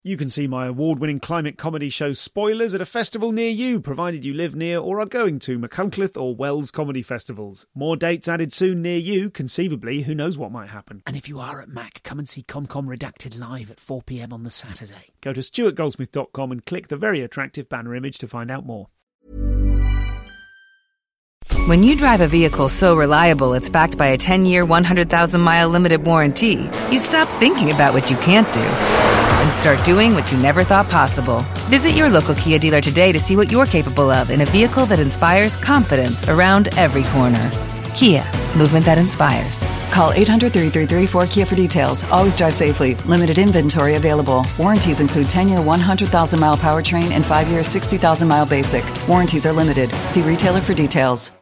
You can see my award-winning climate comedy show Spoilers at a festival near you, provided you live near or are going to Machynlleth or Wells comedy festivals. More dates added soon near you, conceivably, who knows what might happen. And if you are at Mac, come and see ComCom Redacted live at 4 p.m. on the Saturday. Go to stuartgoldsmith.com and click the very attractive banner image to find out more. When you drive a vehicle so reliable it's backed by a 10-year, 100,000-mile limited warranty, you stop thinking about what you can't do and start doing what you never thought possible. Visit your local Kia dealer today to see what you're capable of in a vehicle that inspires confidence around every corner. Kia, movement that inspires. Call 800-333-4KIA for details. Always drive safely. Limited inventory available. Warranties include 10-year 100,000-mile powertrain and 5-year 60,000-mile basic. Warranties are limited. See retailer for details.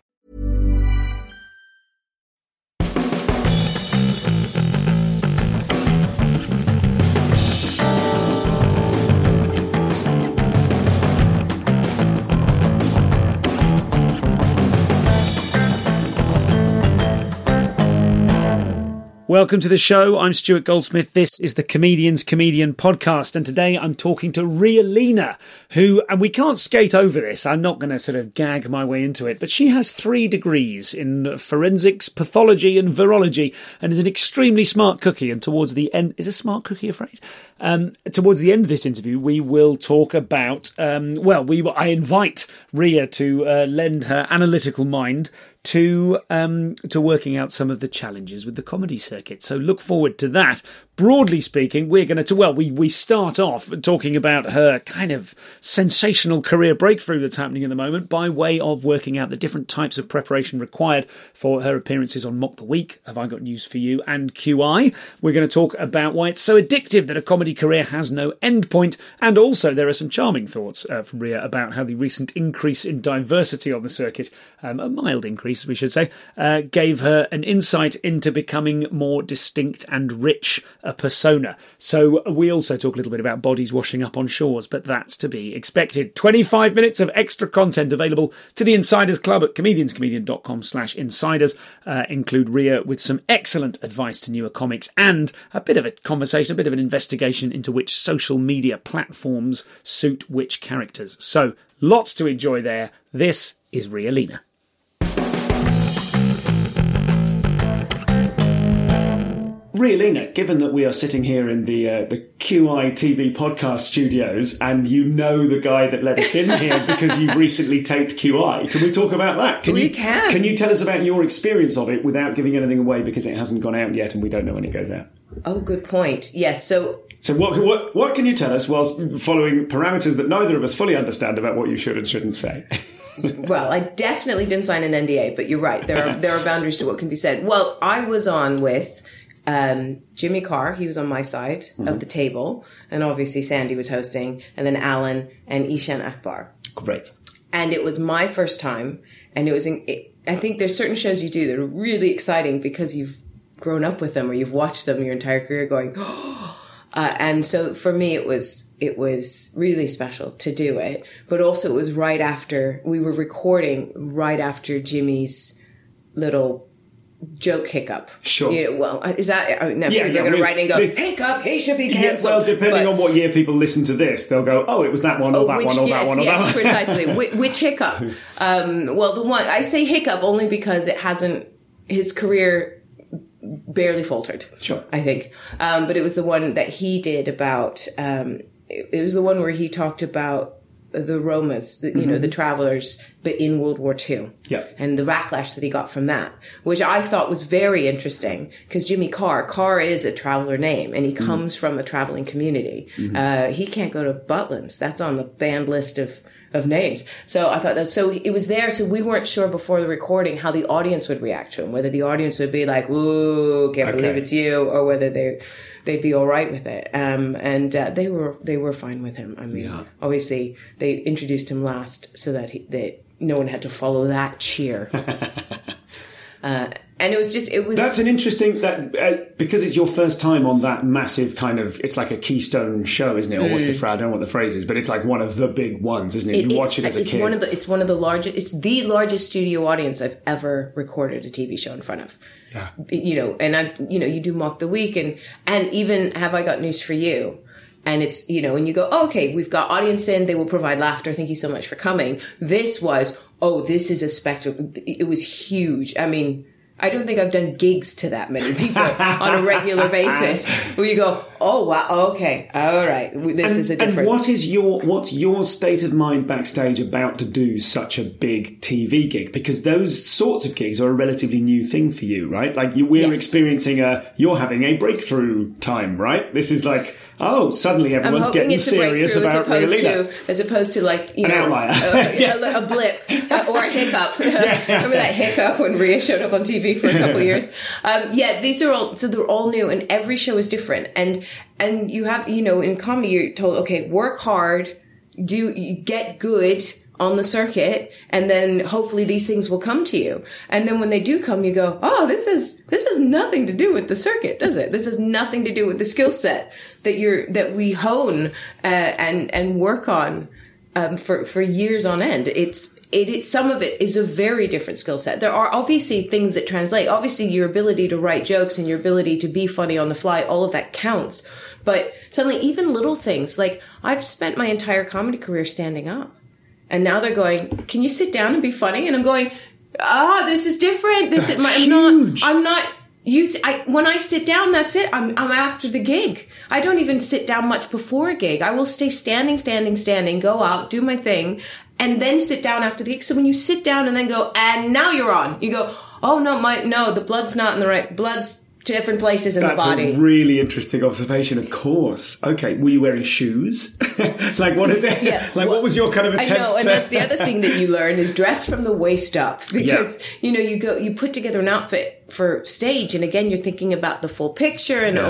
Welcome to the show. I'm Stuart Goldsmith. This is the Comedian's Comedian podcast. And today I'm talking to Ria Lina, who, and we can't skate over this. I'm not going to sort of gag my way into it, but she has 3 degrees in forensics, pathology and virology and is an extremely smart cookie. And towards the end, is a smart cookie a phrase? Towards the end of this interview, we will talk about, I invite Ria to lend her analytical mind to working out some of the challenges with the comedy circuit. So look forward to that. Broadly speaking, we're going to, we start off talking about her kind of sensational career breakthrough that's happening at the moment by way of working out the different types of preparation required for her appearances on Mock the Week, Have I Got News for You, and QI. We're going to talk about why it's so addictive that a comedy career has no end point, and also there are some charming thoughts from Ria about how the recent increase in diversity on the circuit, a mild increase we should say, gave her an insight into becoming more distinct and rich a persona. So we also talk a little bit about bodies washing up on shores, but that's to be expected. 25 minutes of extra content available to the Insiders Club at comedianscomedian.com/insiders. Include Ria with some excellent advice to newer comics and a bit of a conversation, a bit of an investigation into which social media platforms suit which characters. So lots to enjoy there. This is Ria Lina. Ria Lina, given that we are sitting here in the QI TV podcast studios and you know the guy that let us in here because you've recently taped QI, can we talk about that? Can you tell us about your experience of it without giving anything away because it hasn't gone out yet and we don't know when it goes out? Oh, good point. Yes, So what can you tell us whilst following parameters that neither of us fully understand about what you should and shouldn't say? Well, I definitely didn't sign an NDA, but you're right. There are boundaries to what can be said. Well, I was on with Jimmy Carr. He was on my side of the table, and obviously Sandy was hosting, and then Alan and Ishan Akbar. Great. And it was my first time, and I think there's certain shows you do that are really exciting because you've grown up with them or you've watched them your entire career going, and so for me it was really special to do it, but also it was right after we were recording, right after Jimmy's little joke hiccup. Sure. Is that... you're going to write in and go, hiccup, he should be cancelled. Well, depending on what year people listen to this, they'll go, oh, it was that one, or that one, or that one, or that one. Yes, precisely. Which hiccup? Well, the one... I say hiccup only because his career barely faltered. Sure. I think. But it was the one that he did about... it was the one where he talked about the Romas, the travelers, but in World War II. Yeah. And the backlash that he got from that, which I thought was very interesting because Jimmy Carr is a traveler name and he comes from a traveling community. He can't go to Butlins. That's on the banned list of names. So I thought so it was there. So we weren't sure before the recording how the audience would react to him, whether the audience would be like, "Ooh, can't believe it's you," or whether they'd be all right with it. And they were fine with him. I mean, obviously they introduced him last so that no one had to follow that cheer. And it was That's an interesting, because it's your first time on that massive kind of, it's like a Keystone show, isn't it? Or what's the phrase? I don't know what the phrase is, but it's like one of the big ones, isn't it? You watch it as a kid. It's one of the largest, it's the largest studio audience I've ever recorded a TV show in front of. Yeah. And you do Mock the Week and even Have I Got News for You? And it's, you know, when you go, oh, okay, we've got audience in, they will provide laughter. Thank you so much for coming. This was, oh, this is a spectacle. It was huge. I mean, I don't think I've done gigs to that many people on a regular basis where you go, oh, wow, okay, all right, this is a different... And what's your state of mind backstage about to do such a big TV gig? Because those sorts of gigs are a relatively new thing for you, right? Like we're experiencing you're having a breakthrough time, right? This is like... Oh, suddenly everyone's getting serious about Rialina. As opposed to like, you an know, outlier. a blip or a hiccup. Remember that hiccup when Rhea showed up on TV for a couple of years? These are all, so they're all new and every show is different. And you have, you know, in comedy, you're told, okay, work hard, you get good on the circuit, and then hopefully these things will come to you. And then when they do come, you go, oh, this has nothing to do with the circuit, does it? This has nothing to do with the skill set that we hone and work on for years on end. It's some of it is a very different skill set. There are obviously things that translate. Obviously, your ability to write jokes and your ability to be funny on the fly, all of that counts. But suddenly, even little things like I've spent my entire comedy career standing up. And now they're going, can you sit down and be funny? And I'm going, this is different. I'm not used. When I sit down, that's it. I'm after the gig. I don't even sit down much before a gig. I will stay standing, go out, do my thing, and then sit down after the gig. So when you sit down and then go, and now you're on, you go, oh no, the blood's not in the right, blood's different places in the body. That's a really interesting observation, of course. Okay, were you wearing shoes? Like, what is it? Yeah. Like, what was your kind of attempt? I know, and that's the other thing that you learn is dress from the waist up. Because, you know, you put together an outfit for stage, and again, you're thinking about the full picture, and,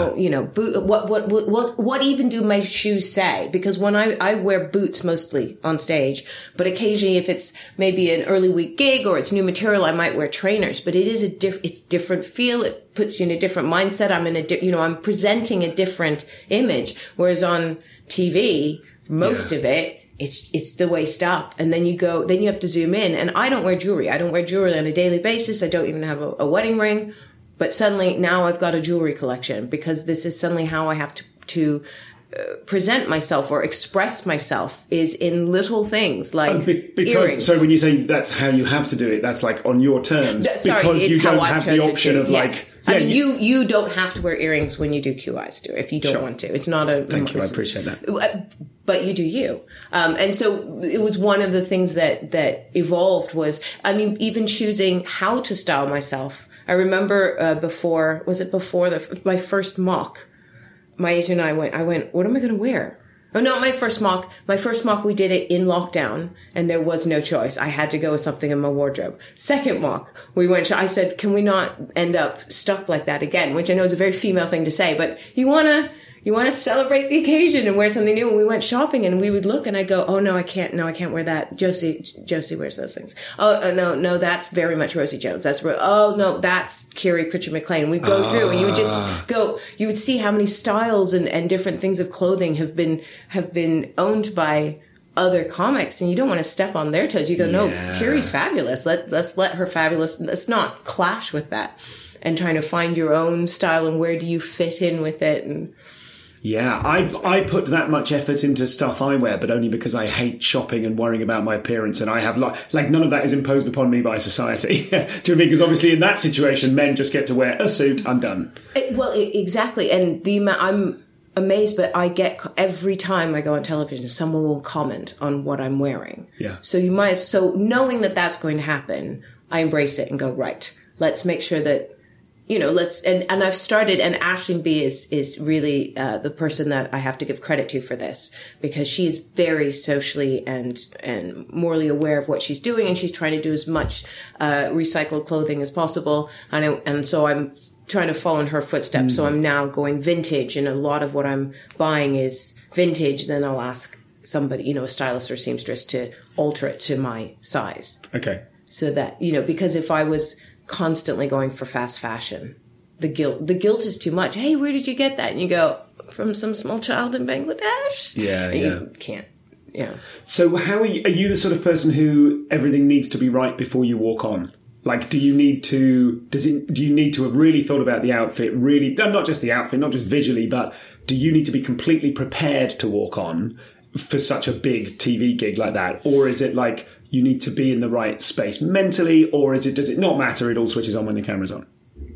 what even do my shoes say? Because when I wear boots mostly on stage, but occasionally if it's maybe an early week gig or it's new material, I might wear trainers, but it is it's different feel. It puts you in a different mindset. I'm presenting a different image. Whereas on TV, most of it, it's the waist up, and then you have to zoom in. And I don't wear jewelry. I don't wear jewelry on a daily basis. I don't even have a wedding ring. But suddenly now I've got a jewelry collection because this is suddenly how I have to present myself or express myself is in little things like earrings. So when you say that's how you have to do it, that's like on your terms because you don't have the option of you don't have to wear earrings when you do QIs if you don't want to. It's not a... Thank you, I appreciate that. But you do you. And so it was one of the things that evolved was, even choosing how to style myself. I remember before my first mock, my agent and I went, what am I going to wear? Oh, not my first mock. My first mock, we did it in lockdown, and there was no choice. I had to go with something in my wardrobe. Second mock, I said, can we not end up stuck like that again? Which I know is a very female thing to say, but you want to celebrate the occasion and wear something new. And we went shopping and we would look and I go, oh no, I can't wear that. Josie wears those things. Oh, no, that's very much Rosie Jones. That's Kiri Pritchard McLean. We'd go through and you would just go, you would see how many styles and different things of clothing have been owned by other comics, and you don't want to step on their toes. You go, no, Kiri's fabulous. Let's let her fabulous. Let's not clash with that. And trying to find your own style and where do you fit in with it. And yeah, I put that much effort into stuff I wear, but only because I hate shopping and worrying about my appearance, and I have like none of that is imposed upon me by society. To me, because obviously in that situation, men just get to wear a suit. I'm done. Exactly, and I'm amazed, but I get every time I go on television, someone will comment on what I'm wearing. Yeah. So knowing that that's going to happen, I embrace it and go, right, let's make sure that. And I've started, and Aisling Bea is really the person that I have to give credit to for this, because she's very socially and morally aware of what she's doing, and she's trying to do as much recycled clothing as possible. And so I'm trying to follow in her footsteps. So I'm now going vintage, and a lot of what I'm buying is vintage. Then I'll ask somebody, a stylist or seamstress, to alter it to my size. Okay. So that, because if I was constantly going for fast fashion, the guilt is too much. Hey, where did you get that? And you go, from some small child in Bangladesh. Yeah. You can't. Yeah. So how are you the sort of person who everything needs to be right before you walk on? Like, do you need to have really thought about the outfit, really, not just the outfit, not just visually, but do you need to be completely prepared to walk on for such a big TV gig like that? Or is it like you need to be in the right space mentally, or does it not matter, it all switches on when the camera's on?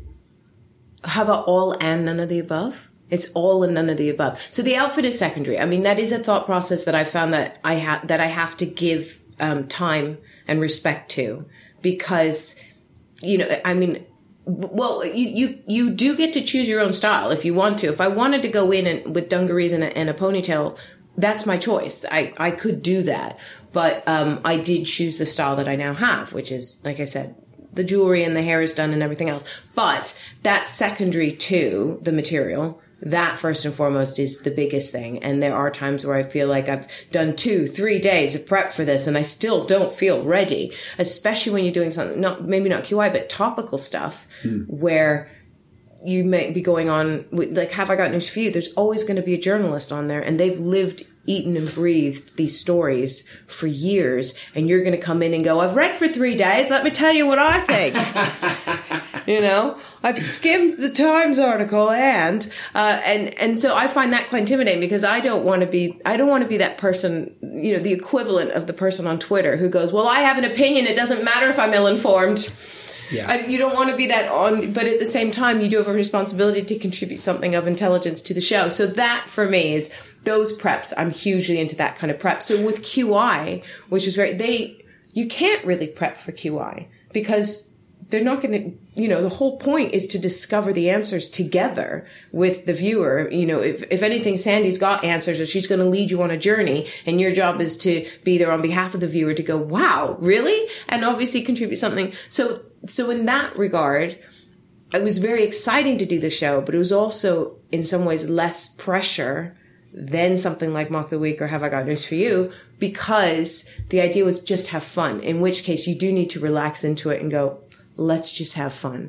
How about all and none of the above? It's all and none of the above. So the outfit is secondary. I mean, that is a thought process that I found that I have to give time and respect to, because, you know, I mean, well, you do get to choose your own style if you want to. If I wanted to go in with dungarees and a ponytail, that's my choice. I could do that. But I did choose the style that I now have, which is, like I said, the jewelry and the hair is done and everything else. But that's secondary to the material. That, first and foremost, is the biggest thing. And there are times where I feel like I've done 2-3 days of prep for this and I still don't feel ready, especially when you're doing something, maybe not QI, but topical stuff, where you may be going on with, like, Have I Got News for You? There's always going to be a journalist on there, and they've lived, eaten, and breathed these stories for years. And you're going to come in and go, I've read for 3 days. Let me tell you what I think. You know, I've skimmed the Times article and so I find that quite intimidating, because I don't want to be that person, you know, the equivalent of the person on Twitter who goes, well, I have an opinion. It doesn't matter if I'm ill-informed. Yeah. You don't want to be that but at the same time, you do have a responsibility to contribute something of intelligence to the show. So that, for me, is those preps. I'm hugely into that kind of prep. So with QI, which is you can't really prep for QI, because they're not going to, you know, the whole point is to discover the answers together with the viewer. You know, if anything, Sandy's got answers, or she's going to lead you on a journey, and your job is to be there on behalf of the viewer to go, wow, really? And obviously contribute something. So in that regard, it was very exciting to do the show, but it was also in some ways less pressure than something like Mock the Week or Have I Got News for You, because the idea was just have fun, in which case you do need to relax into it and go, let's just have fun.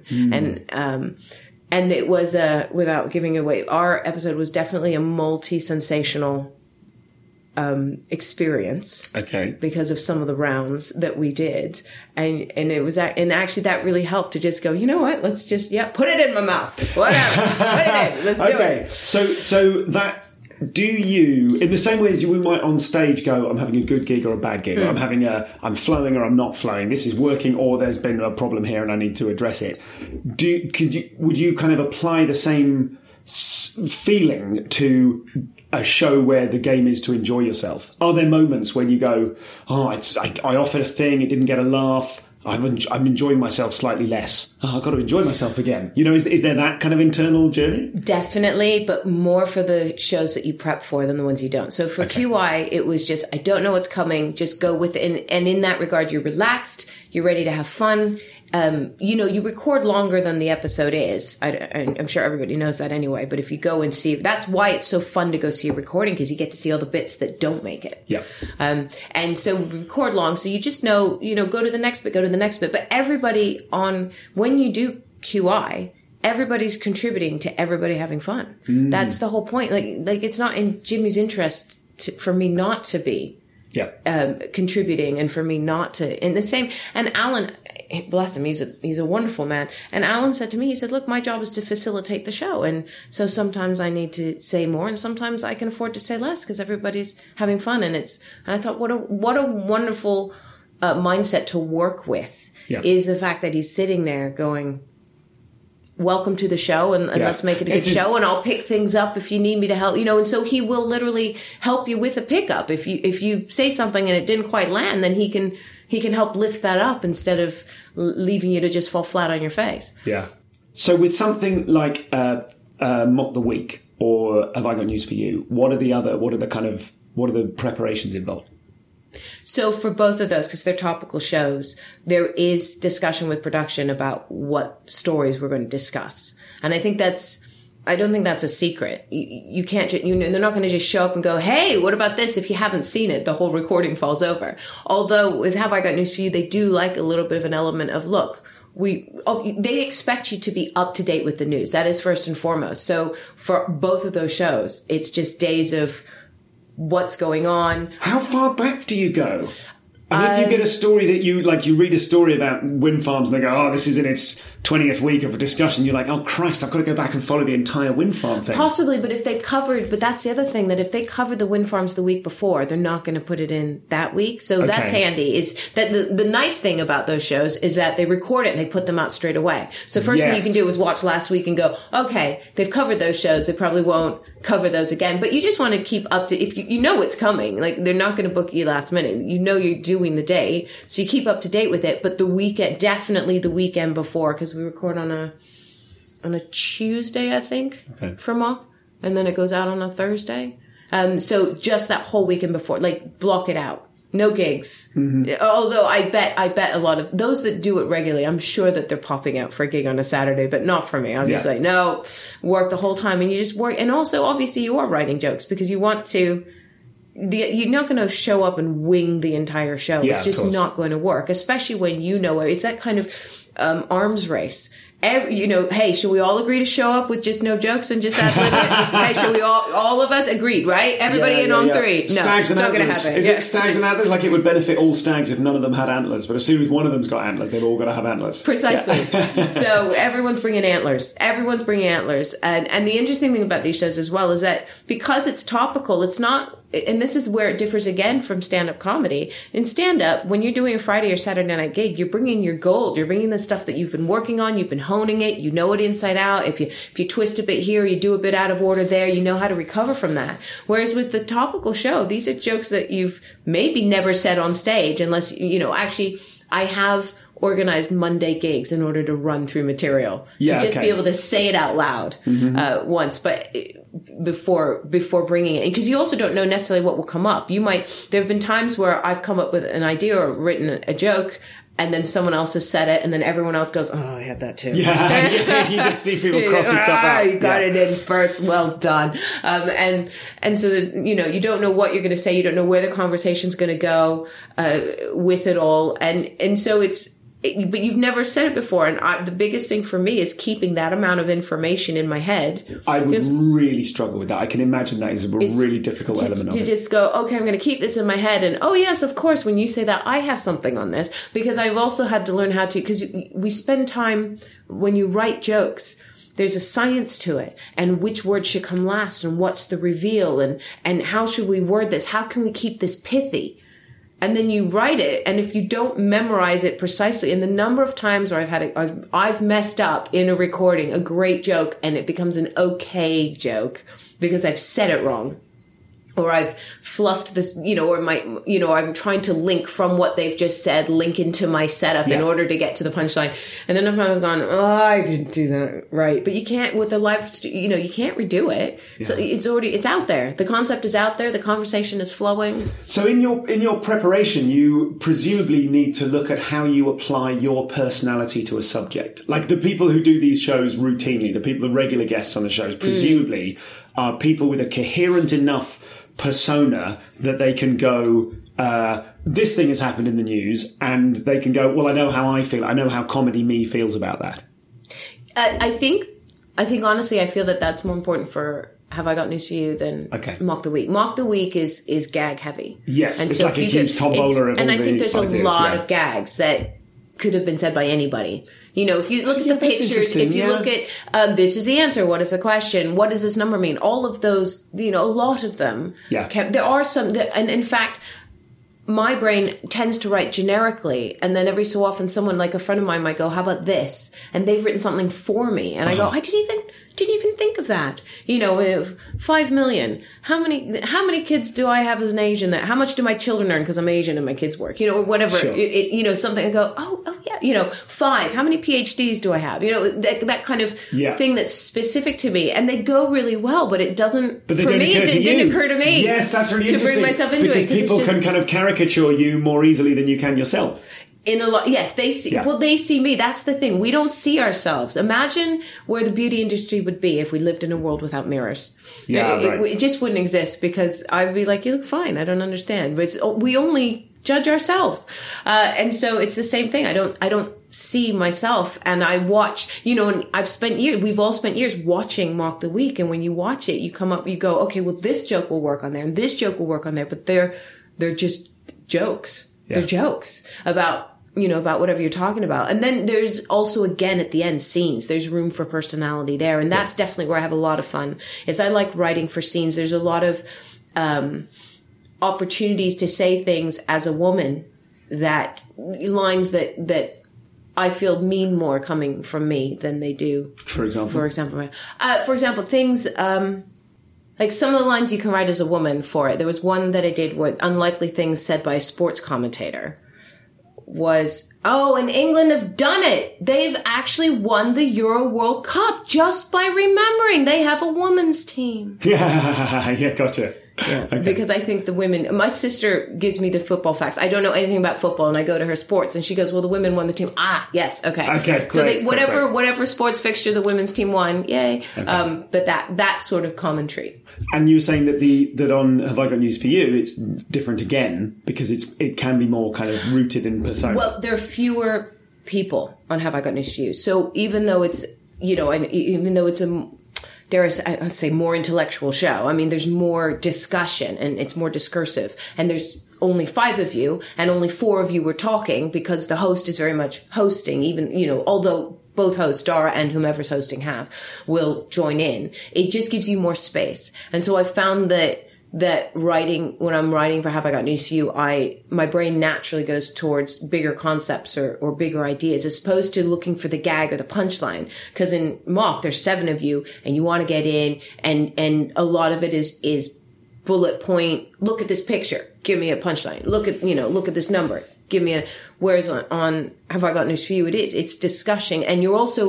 And it was without giving away, our episode was definitely a multi-sensational experience. Okay. Because of some of the rounds that we did. And it was, and actually that really helped to just go, you know what, let's just, put it in my mouth. Whatever. Put it in. Let's do it. So that, do you, in the same way as you might on stage go, I'm having a good gig or a bad gig, or I'm flowing or I'm not flowing, this is working, or there's been a problem here and I need to address it. Would you kind of apply the same feeling to a show where the game is to enjoy yourself? Are there moments when you go, I offered a thing, it didn't get a laugh, I'm enjoying myself slightly less. I've got to enjoy myself again. You know, is there that kind of internal journey? Definitely, but more for the shows that you prep for than the ones you don't. So for QI, it was just, I don't know what's coming, just go with it. And in that regard, you're relaxed, you're ready to have fun. You know, you record longer than the episode is. I'm sure everybody knows that anyway, but if you go and see, that's why it's so fun to go see a recording, because you get to see all the bits that don't make it. Yeah. And so we record long, so you just know, go to the next bit, But everybody when you do QI, everybody's contributing to everybody having fun. That's the whole point. Like it's not in Jimmy's interest for me not to be contributing, and for me not to. And the same. And Alan, bless him, he's a wonderful man. And Alan said to me, he said, "Look, my job is to facilitate the show, and so sometimes I need to say more, and sometimes I can afford to say less because everybody's having fun." And I thought, what a wonderful mindset to work with. Is the fact that he's sitting there going, welcome to the show, and let's make it a good show, and I'll pick things up if you need me to help, and so he will literally help you with a pickup. If you say something and it didn't quite land, then he can help lift that up instead of leaving you to just fall flat on your face. Yeah. So with something like Mock the Week or Have I Got News for You, what are the preparations involved? So for both of those, because they're topical shows, there is discussion with production about what stories we're going to discuss. And I don't think that's a secret. You can't, they're not going to just show up and go, hey, what about this? If you haven't seen it, the whole recording falls over. Although with Have I Got News for You, they do like a little bit of an element of, look, they expect you to be up to date with the news. That is first and foremost. So for both of those shows, it's just days of what's going on. How far back do you go? And if you get a story that you read a story about wind farms and they go, oh, this is in its 20th week of a discussion, you're like, oh, Christ, I've got to go back and follow the entire wind farm thing. Possibly, but but that's the other thing, that if they covered the wind farms the week before, they're not going to put it in that week. So that's handy. Is that the nice thing about those shows is that they record it and they put them out straight away. So first thing you can do is watch last week and go, okay, they've covered those shows. They probably won't cover those again. But you just want to keep up to, if you know what's coming, like they're not going to book you last minute. You know you're doing the day. So you keep up to date with it, but definitely the weekend before, because we record on a Tuesday, I think, for Mock, and then it goes out on a Thursday. So just that whole weekend before, like block it out. No gigs. Mm-hmm. Although I bet a lot of those that do it regularly, I'm sure that they're popping out for a gig on a Saturday, but not for me. I'm just like, no, work the whole time, and you just work. And also, obviously, you are writing jokes because you want to. You're not going to show up and wing the entire show. It's just not going to work, especially when you know it. It's that kind of arms race. Hey, should we all agree to show up with just no jokes and just ad-lib it? Hey, should we all of us agreed, right? Everybody on three. No, stags it's and not going to antlers. happen. Is it stags and antlers? Like it would benefit all stags if none of them had antlers, but as soon as one of them's got antlers, they've all got to have antlers. Precisely. So everyone's bringing antlers. And the interesting thing about these shows as well is that because it's topical, it's not. And this is where it differs again from stand-up comedy. In stand-up, when you're doing a Friday or Saturday night gig, you're bringing your gold. You're bringing the stuff that you've been working on. You've been honing it. You know it inside out. If you twist a bit here, you do a bit out of order there, you know how to recover from that. Whereas with the topical show, these are jokes that you've maybe never said on stage unless, actually, I have organized Monday gigs in order to run through material to just be able to say it out loud once, but before bringing it, because you also don't know necessarily what will come up. There have been times where I've come up with an idea or written a joke, and then someone else has said it, and then everyone else goes, "Oh, I had that too." Yeah, you just see people crossing stuff out. You got it in first. Well done. And so you don't know what you're going to say. You don't know where the conversation's going to go with it all, and so it's. But you've never said it before, and the biggest thing for me is keeping that amount of information in my head. I would really struggle with that. I can imagine that is a really difficult element of it. To just go, okay, I'm going to keep this in my head, and oh yes, of course, when you say that, I have something on this, because I've also had to learn how to, because we spend time, when you write jokes, there's a science to it, and which word should come last, and what's the reveal, and how should we word this? How can we keep this pithy? And then you write it, and if you don't memorize it precisely, and the number of times where I've messed up in a recording a great joke, and it becomes an okay joke because I've said it wrong, or I've fluffed this, or I'm trying to link from what they've just said, link into my setup in order to get to the punchline. And then I've gone, oh, I didn't do that right. But you can't, with a live, you can't redo it. Yeah. So it's out there. The concept is out there. The conversation is flowing. So in your preparation, you presumably need to look at how you apply your personality to a subject. Like the people who do these shows routinely, the regular guests on the shows, presumably are people with a coherent enough persona that they can go, this thing has happened in the news, and they can go, well, I know how I feel. I know how Comedy Me feels about that. I think honestly, I feel that that's more important for Have I Got News For You than Mock the Week. Mock the Week is gag heavy. Yes, and it's so like a huge tombola of all the ideas. And I think there's a lot of gags that could have been said by anybody. If you look at the pictures, if you look at, this is the answer, what is the question, what does this number mean? All of those, a lot of them. Yeah. There are some, and in fact, my brain tends to write generically, and then every so often someone, like a friend of mine, might go, how about this? And they've written something for me, and I go, I didn't even think of that. 5 million. How many kids do I have as an Asian? How much do my children earn because I'm Asian and my kids work? Or whatever. Sure. Something I go, oh yeah. 5. How many PhDs do I have? That kind of thing that's specific to me, and they go really well, but it doesn't. But it didn't occur to me. Yes, that's really interesting. To bring myself into because it people can kind of caricature you more easily than you can yourself. In a lot, they see. Yeah. Well, they see me. That's the thing. We don't see ourselves. Imagine where the beauty industry would be if we lived in a world without mirrors. Yeah, it just wouldn't exist, because I'd be like, "You look fine. I don't understand." But we only judge ourselves, and so it's the same thing. I don't see myself, and I watch. And I've spent years. We've all spent years watching Mock the Week, and when you watch it, you go, "Okay, well, this joke will work on there, and this joke will work on there," but they're just jokes. They're jokes about whatever you're talking about. And then there's also, again, at the end, scenes. There's room for personality there. And that's definitely where I have a lot of fun, is I like writing for scenes. There's a lot of opportunities to say things as a woman, lines that I feel mean more coming from me than they do. For example, things like some of the lines you can write as a woman for it. There was one that I did with unlikely things said by a sports commentator. Was, and England have done it. They've actually won the Euro World Cup just by remembering they have a women's team. Yeah, gotcha. Yeah, okay. Because I think the women, my sister gives me the football facts. I don't know anything about football, and I go to her sports, and she goes, well, the women won the team. Yes, okay. Okay, so great, whatever sports fixture the women's team won, yay. Okay. But that sort of commentary. And you were saying that on Have I Got News for You, it's different again, because it can be more kind of rooted in persona. Well, there are fewer people on Have I Got News for You. So even though it's, and even though it's I'd say more intellectual show. I mean, there's more discussion and it's more discursive. And there's only 5 of you and only 4 of you were talking, because the host is very much hosting, even, although both hosts, Dara and whomever's hosting will join in. It just gives you more space. And so I found that when I'm writing for Have I Got News for You, my brain naturally goes towards bigger concepts or bigger ideas, as opposed to looking for the gag or the punchline. Because in mock, there's 7 of you, and you want to get in, and a lot of it is bullet point. Look at this picture, give me a punchline. Look at this number, give me a. Whereas on Have I Got News for You, it's discussing, and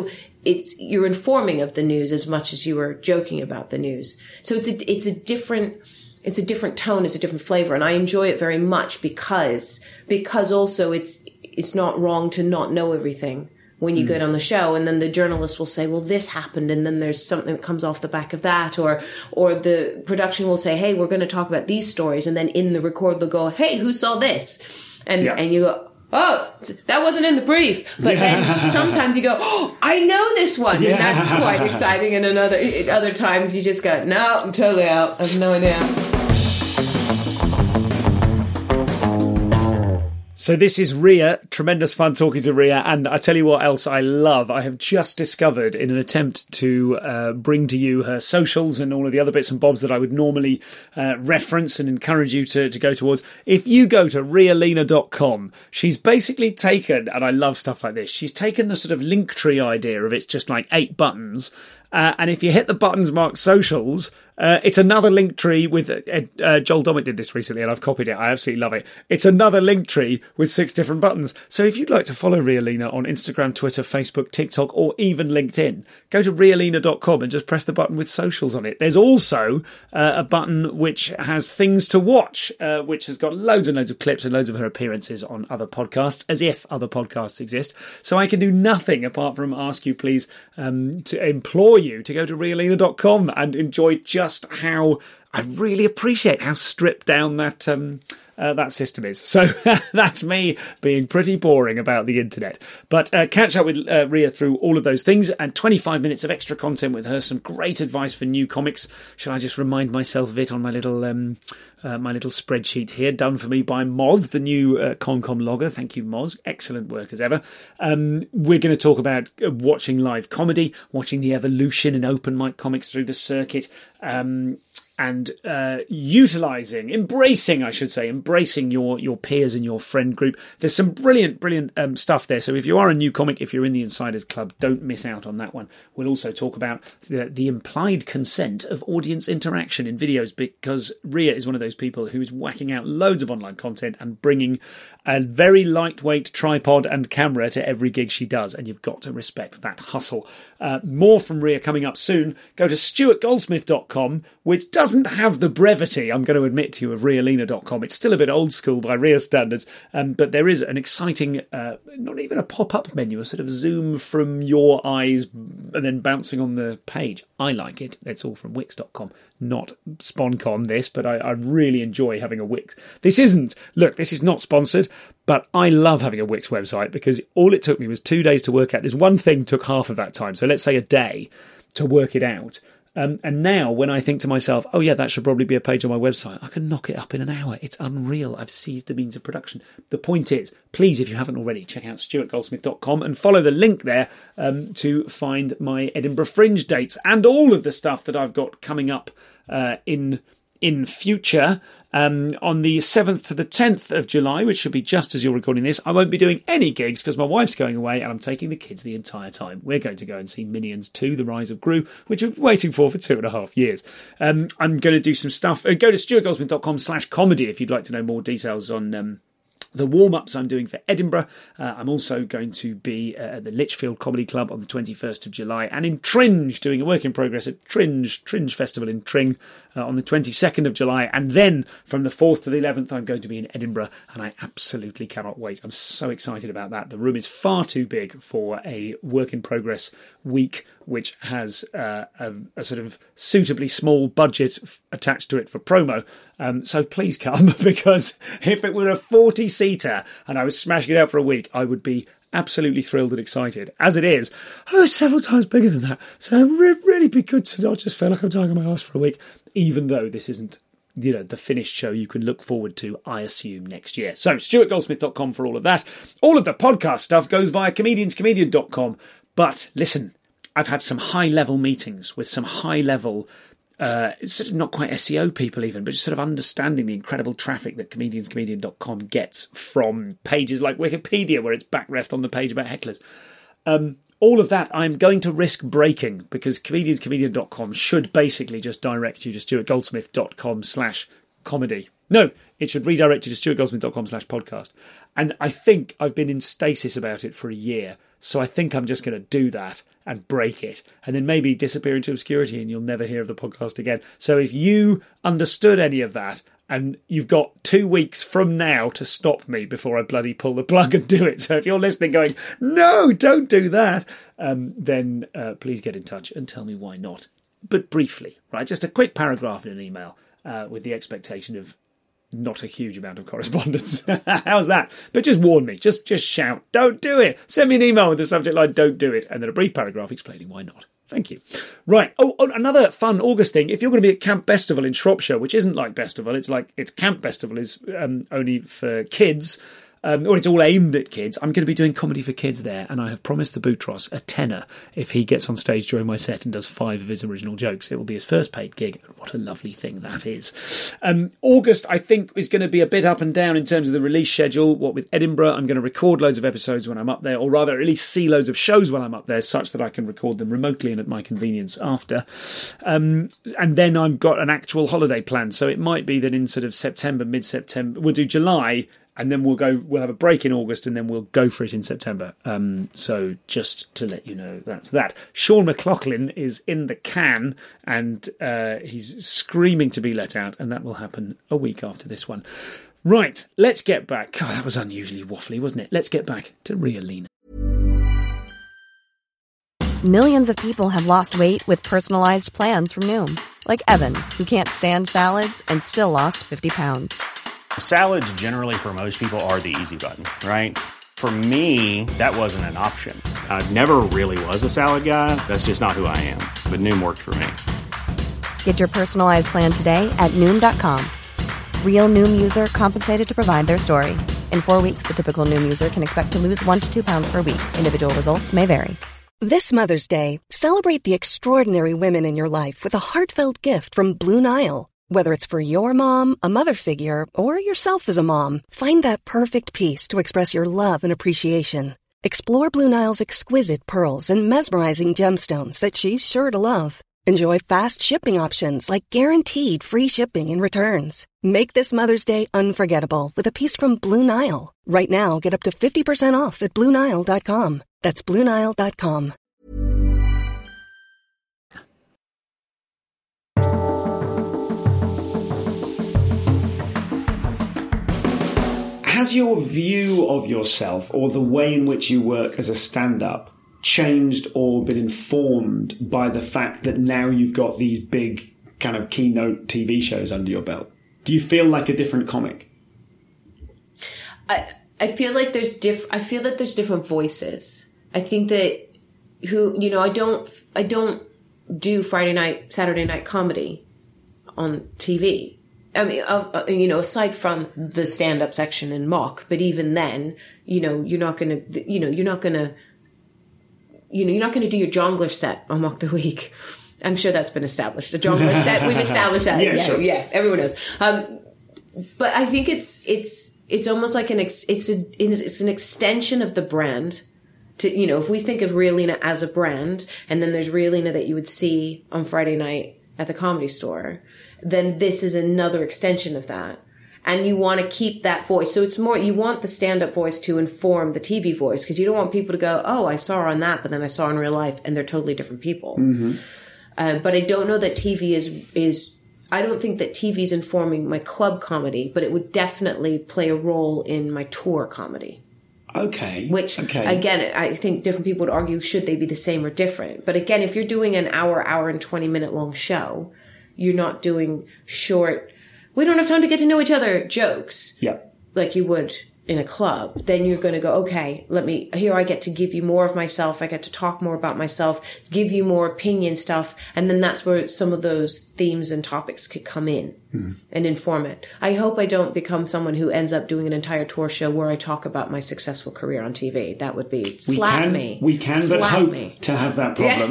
you're informing of the news as much as you are joking about the news. So it's a different tone, it's a different flavor, and I enjoy it very much because also it's not wrong to not know everything when you get on the show, and then the journalist will say, well, this happened, and then there's something that comes off the back of that, or the production will say, hey, we're going to talk about these stories, and then in the record they'll go, hey, who saw this? And you go, oh, that wasn't in the brief. But then sometimes you go, oh, I know this one. Yeah. And that's quite exciting. And other times you just go, no, I'm totally out. I have no idea. So this is Ria. Tremendous fun talking to Ria. And I tell you what else I love. I have just discovered, in an attempt to bring to you her socials and all of the other bits and bobs that I would normally reference and encourage you to go towards. If you go to rialina.com, she's basically taken, and I love stuff like this, she's taken the sort of Linktree idea of it's just like 8 buttons. And if you hit the buttons marked socials, it's another link tree with Joel Dommett did this recently and I've copied it. I absolutely love it. It's another link tree with 6 different buttons. So if you'd like to follow Rialina on Instagram, Twitter, Facebook, TikTok, or even LinkedIn, go to rialina.com and just press the button with socials on it. There's also a button which has things to watch, which has got loads and loads of clips and loads of her appearances on other podcasts, as if other podcasts exist. So I can do nothing apart from ask you, please, to implore you to go to rialina.com and enjoy just how I really appreciate how stripped down that system is. So that's me being pretty boring about the internet. But catch up with Ria through all of those things, and 25 minutes of extra content with her, some great advice for new comics. Shall I just remind myself of it on my little spreadsheet here, done for me by Moz, the new ConCom logger. Thank you, Moz. Excellent work as ever. We're going to talk about watching live comedy, watching the evolution in open mic comics through the circuit, and embracing your peers and your friend group. There's some brilliant stuff there. So if you are a new comic, if you're in the Insiders Club, don't miss out on that one. We'll also talk about the implied consent of audience interaction in videos, because Ria is one of those people who is whacking out loads of online content and bringing a very lightweight tripod and camera to every gig she does, and you've got to respect that hustle. More from Ria coming up soon. Go to stuartgoldsmith.com, which doesn't have the brevity, I'm going to admit to you, of rialina.com. It's still a bit old school by Ria standards, but there is an exciting, not even a pop-up menu, a sort of zoom from your eyes and then bouncing on the page. I like it. It's all from Wix.com. Not SponCon this, but I really enjoy having a Wix. This is not sponsored, but I love having a Wix website, because all it took me was 2 days to work out. There's one thing took half of that time. So let's say a day to work it out. And now when I think to myself, oh yeah, that should probably be a page on my website, I can knock it up in an hour. It's unreal. I've seized the means of production. The point is, please, if you haven't already, check out stuartgoldsmith.com and follow the link there to find my Edinburgh Fringe dates and all of the stuff that I've got coming up in future. On the 7th to the 10th of July, which should be just as you're recording this, I won't be doing any gigs because my wife's going away and I'm taking the kids the entire time. We're going to go and see Minions 2, The Rise of Gru, which we've been waiting for 2.5 years. I'm going to do some stuff. Go to stuartgoldsmith.com/comedy if you'd like to know more details on the warm-ups I'm doing for Edinburgh. I'm also going to be at the Lichfield Comedy Club on the 21st of July and in Tringe, doing a work in progress at Tringe Festival in Tring on the 22nd of July. And then from the 4th to the 11th, I'm going to be in Edinburgh, and I absolutely cannot wait. I'm so excited about that. The room is far too big for a work in progress week, which has a sort of suitably small budget attached to it for promo. So please come, because if it were a 40-seater and I was smashing it out for a week, I would be absolutely thrilled and excited. As it is, it's several times bigger than that. So it would really be good to not just feel like I'm tying my arse for a week, even though this isn't, the finished show you can look forward to, I assume, next year. So stuartgoldsmith.com for all of that. All of the podcast stuff goes via comedianscomedian.com. But listen, I've had some high-level meetings with some high-level, sort of not quite SEO people even, but just sort of understanding the incredible traffic that comedianscomedian.com gets from pages like Wikipedia, where it's backreft on the page about hecklers. All of that I'm going to risk breaking, because comedianscomedian.com should basically just direct you to stuartgoldsmith.com/comedy. No, it should redirect you to stuartgoldsmith.com/podcast. And I think I've been in stasis about it for a year. So I think I'm just going to do that and break it, and then maybe disappear into obscurity and you'll never hear of the podcast again. So if you understood any of that, and you've got 2 weeks from now to stop me before I bloody pull the plug and do it. So if you're listening going, no, don't do that, then please get in touch and tell me why not. But briefly, right? Just a quick paragraph in an email with the expectation of not a huge amount of correspondence. How's that? But just warn me. Just shout, don't do it. Send me an email with the subject line, don't do it. And then a brief paragraph explaining why not. Thank you. Right. Oh, another fun August thing. If you're going to be at Camp Bestival in Shropshire, which isn't like Bestival, it's Camp Bestival is only for kids, or it's all aimed at kids. I'm going to be doing comedy for kids there, and I have promised the Boutros a tenner if he gets on stage during my set and does 5 of his original jokes. It will be his first paid gig. What a lovely thing that is. August, I think, is going to be a bit up and down in terms of the release schedule. What with Edinburgh, I'm going to record loads of episodes when I'm up there, or rather at least see loads of shows when I'm up there, such that I can record them remotely and at my convenience after. And then I've got an actual holiday plan, so it might be that in sort of September, mid-September, we'll do July, and then we'll have a break in August, and then we'll go for it in September. So just to let you know, that's that. Sean McLaughlin is in the can, and he's screaming to be let out, and that will happen a week after this one. Right, let's get back. God, that was unusually waffly, wasn't it? Let's get back to Rialina. Millions of people have lost weight with personalized plans from Noom. Like Evan, who can't stand salads and still lost 50 pounds. Salads generally for most people are the easy button, right? For me, that wasn't an option. I never really was a salad guy. That's just not who I am. But Noom worked for me. Get your personalized plan today at Noom.com. Real Noom user compensated to provide their story. In 4 weeks, the typical Noom user can expect to lose 1 to 2 pounds per week. Individual results may vary. This Mother's Day, celebrate the extraordinary women in your life with a heartfelt gift from Blue Nile. Whether it's for your mom, a mother figure, or yourself as a mom, find that perfect piece to express your love and appreciation. Explore Blue Nile's exquisite pearls and mesmerizing gemstones that she's sure to love. Enjoy fast shipping options like guaranteed free shipping and returns. Make this Mother's Day unforgettable with a piece from Blue Nile. Right now, get up to 50% off at BlueNile.com. That's BlueNile.com. Has your view of yourself, or the way in which you work as a stand-up, changed or been informed by the fact that now you've got these big kind of keynote TV shows under your belt? Do you feel like a different comic? I feel like there's different voices. I think that I don't do Friday night, Saturday night comedy on TV. I mean, aside from the stand-up section in Mock, but even then, you're not going to do your jongleur set on Mock the Week. I'm sure that's been established. A jongleur set, we've established that. Yeah, everyone knows. But I think it's almost like it's an extension of the brand. To, if we think of Realina as a brand, and then there's Realina that you would see on Friday night at the Comedy Store, then this is another extension of that. And you want to keep that voice. So it's more, you want the stand-up voice to inform the TV voice, because you don't want people to go, oh, I saw her on that, but then I saw her in real life, and they're totally different people. Mm-hmm. But I don't know that TV I don't think that TV is informing my club comedy, but it would definitely play a role in my tour comedy. Okay. Which, again, I think different people would argue, should they be the same or different? But again, if you're doing an hour and 20-minute long show, you're not doing short, we don't have time to get to know each other jokes. Yeah. Like you would in a club. Then you're going to go, okay, here I get to give you more of myself. I get to talk more about myself, give you more opinion stuff. And then that's where some of those themes and topics could come in and inform it. I hope I don't become someone who ends up doing an entire tour show where I talk about my successful career on TV. That would be me. We can but hope to have that problem.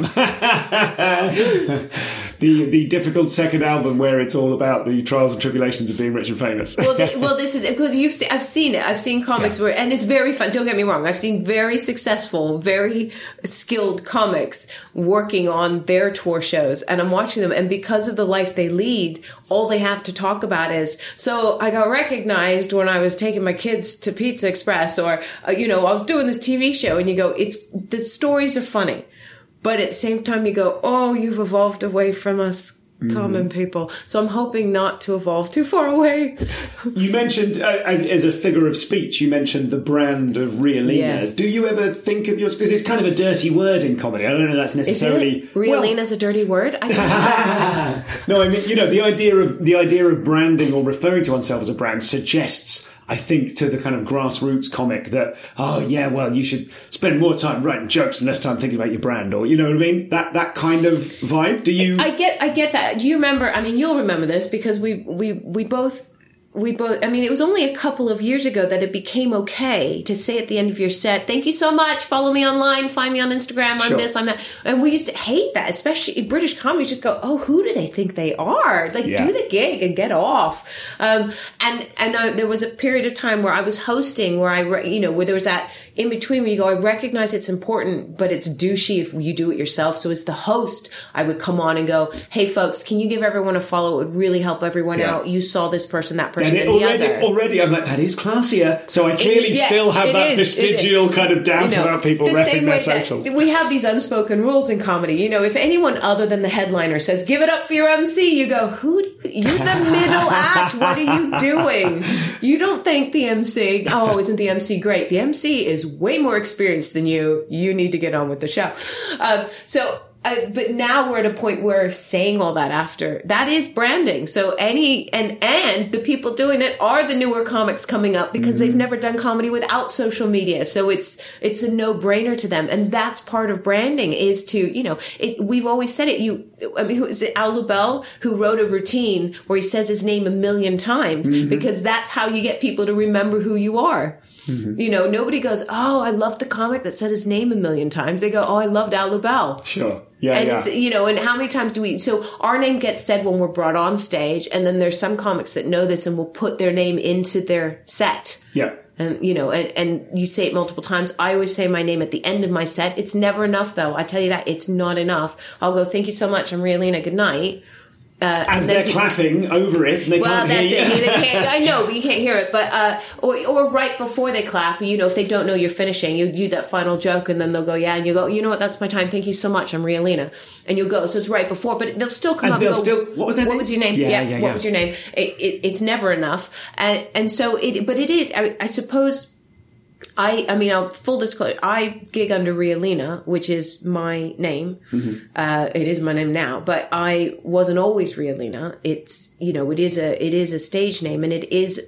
Yeah. the difficult second album where it's all about the trials and tribulations of being rich and famous. Well, this is because I've seen it. I've seen comics where, and it's very fun. Don't get me wrong. I've seen very successful, very skilled comics working on their tour shows, and I'm watching them. And because of the life they lead, all they have to talk about is, so I got recognized when I was taking my kids to Pizza Express, or, I was doing this TV show, and you go, the stories are funny. But at the same time you go, oh, you've evolved away from us common people. So I'm hoping not to evolve too far away. You mentioned, as a figure of speech, you mentioned the brand of Realina. Yes. Do you ever think of yours, because it's kind of a dirty word in comedy. I don't know that's necessarily... Is it? Realina's a dirty word? I don't know. No, I mean, the idea of branding or referring to oneself as a brand suggests, I think, to the kind of grassroots comic that, you should spend more time writing jokes and less time thinking about your brand, or, you know what I mean? That kind of vibe. Do you... I get that. Do you remember, you'll remember this because we both, it was only a couple of years ago that it became okay to say at the end of your set, thank you so much, follow me online, find me on Instagram, I'm this, I'm that. And we used to hate that, especially in British comedy, just go, oh, who do they think they are? Do the gig and get off. And there was a period of time where I was hosting where where there was that in between where you go, I recognize it's important, but it's douchey if you do it yourself. So as the host, I would come on and go, hey folks, can you give everyone a follow? It would really help everyone out. You saw this person, that person, and the other. Already, I'm like, that is classier. So I clearly still have that vestigial kind of doubt about people repping their socials. We have these unspoken rules in comedy. If anyone other than the headliner says, give it up for your MC, you go, you're the middle act. What are you doing? You don't thank the MC. Oh, isn't the MC great? The MC is way more experienced than you. You need to get on with the show. But now we're at a point where saying all that after, that is branding. So and the people doing it are the newer comics coming up because they've never done comedy without social media. So it's a no-brainer to them. And that's part of branding is to, we've always said it. Who is it? Al Lubell, who wrote a routine where he says his name 1 million times because that's how you get people to remember who you are. Mm-hmm. Nobody goes, oh, I love the comic that said his name 1 million times. They go, oh, I loved Al Lubell. Sure. It's, and how many times so our name gets said when we're brought on stage, and then there's some comics that know this and will put their name into their set. Yeah. And, and you say it multiple times. I always say my name at the end of my set. It's never enough, though. I tell you that. It's not enough. I'll go, thank you so much. I'm Realina. Good night. As they're clapping over it, and they can't hear you. I know, but you can't hear it. But or right before they clap, if they don't know you're finishing, you do that final joke, and then they'll go, yeah, and you go, you know what, that's my time. Thank you so much. I'm Realina, and you'll go. So it's right before, but they'll still come up. And go, what was that? What was your name? Yeah. What was your name? It's never enough, and so but it is. I suppose. I'll full disclosure, I gig under Realina, which is my name. Mm-hmm. It is my name now, but I wasn't always Realina. It's, it is a stage name, and it is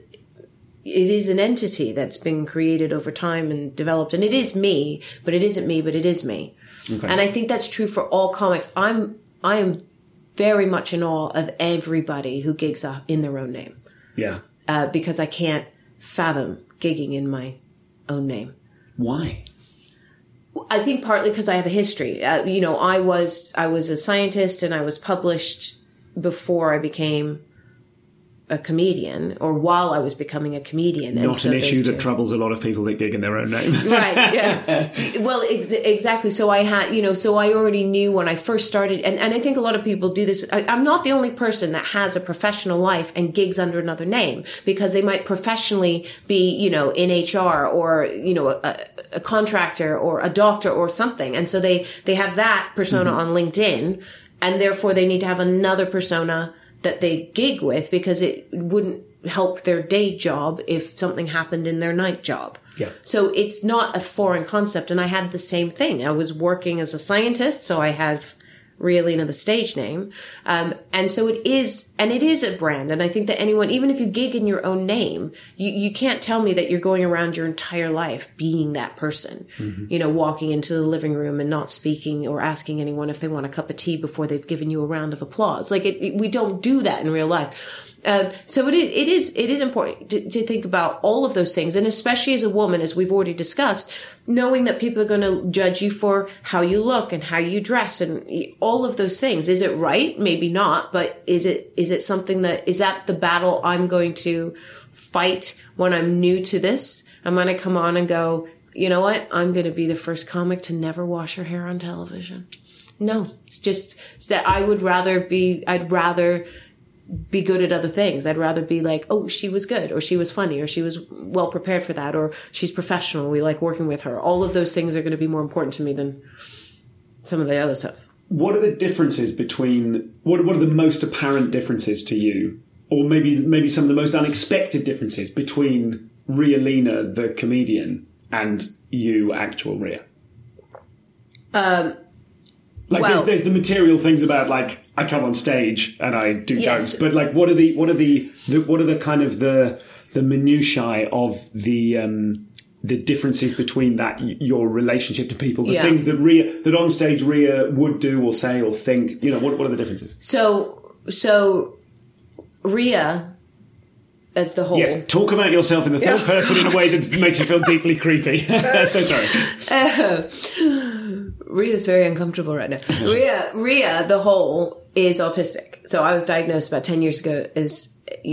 an entity that's been created over time and developed, and it is me, but it isn't me, but it is me. Okay. And I think that's true for all comics. I'm I am very much in awe of everybody who gigs in their own name. Yeah. Because I can't fathom gigging in my own name. Why? I think partly because I have a history. I was a scientist, and I was published before I became a comedian, or while I was becoming a comedian. Not an issue that troubles a lot of people that gig in their own name. Right, yeah. Well, exactly. So I had, so I already knew when I first started, and I think a lot of people do this. I'm not the only person that has a professional life and gigs under another name, because they might professionally be, in HR, or, a contractor, or a doctor, or something. And so they have that persona on LinkedIn, and therefore they need to have another persona that they gig with, because it wouldn't help their day job if something happened in their night job. Yeah. So it's not a foreign concept. And I had the same thing. I was working as a scientist, so I had Rialina, the stage name. And so it is a brand. And I think that anyone, even if you gig in your own name, you can't tell me that you're going around your entire life being that person, walking into the living room and not speaking or asking anyone if they want a cup of tea before they've given you a round of applause. Like we don't do that in real life. So it is important to think about all of those things. And especially as a woman, as we've already discussed, knowing that people are going to judge you for how you look and how you dress and all of those things. Is it right? Maybe not. But is it something is that the battle I'm going to fight when I'm new to this? I'm going to come on and go, you know what? I'm going to be the first comic to never wash her hair on television. No, it's that I'd rather be good at other things. I'd rather be like, oh, she was good, or she was funny, or she was well prepared for that, or she's professional. We like working with her. All of those things are going to be more important to me than some of the other stuff. What are the differences between, what are the most apparent differences to you, or maybe some of the most unexpected differences between Rialina, the comedian, and you, actual Ria? There's the material things about, like, I come on stage and I do jokes, but like, what are the kind of the minutiae of the differences between that, your relationship to people, the things that on stage Ria would do or say or think, what are the differences? So Ria, as the whole. Yes, talk about yourself in the third person in a way that makes you feel deeply creepy. So sorry. Ria's very uncomfortable right now. Ria, the whole, is autistic. So I was diagnosed about 10 years ago as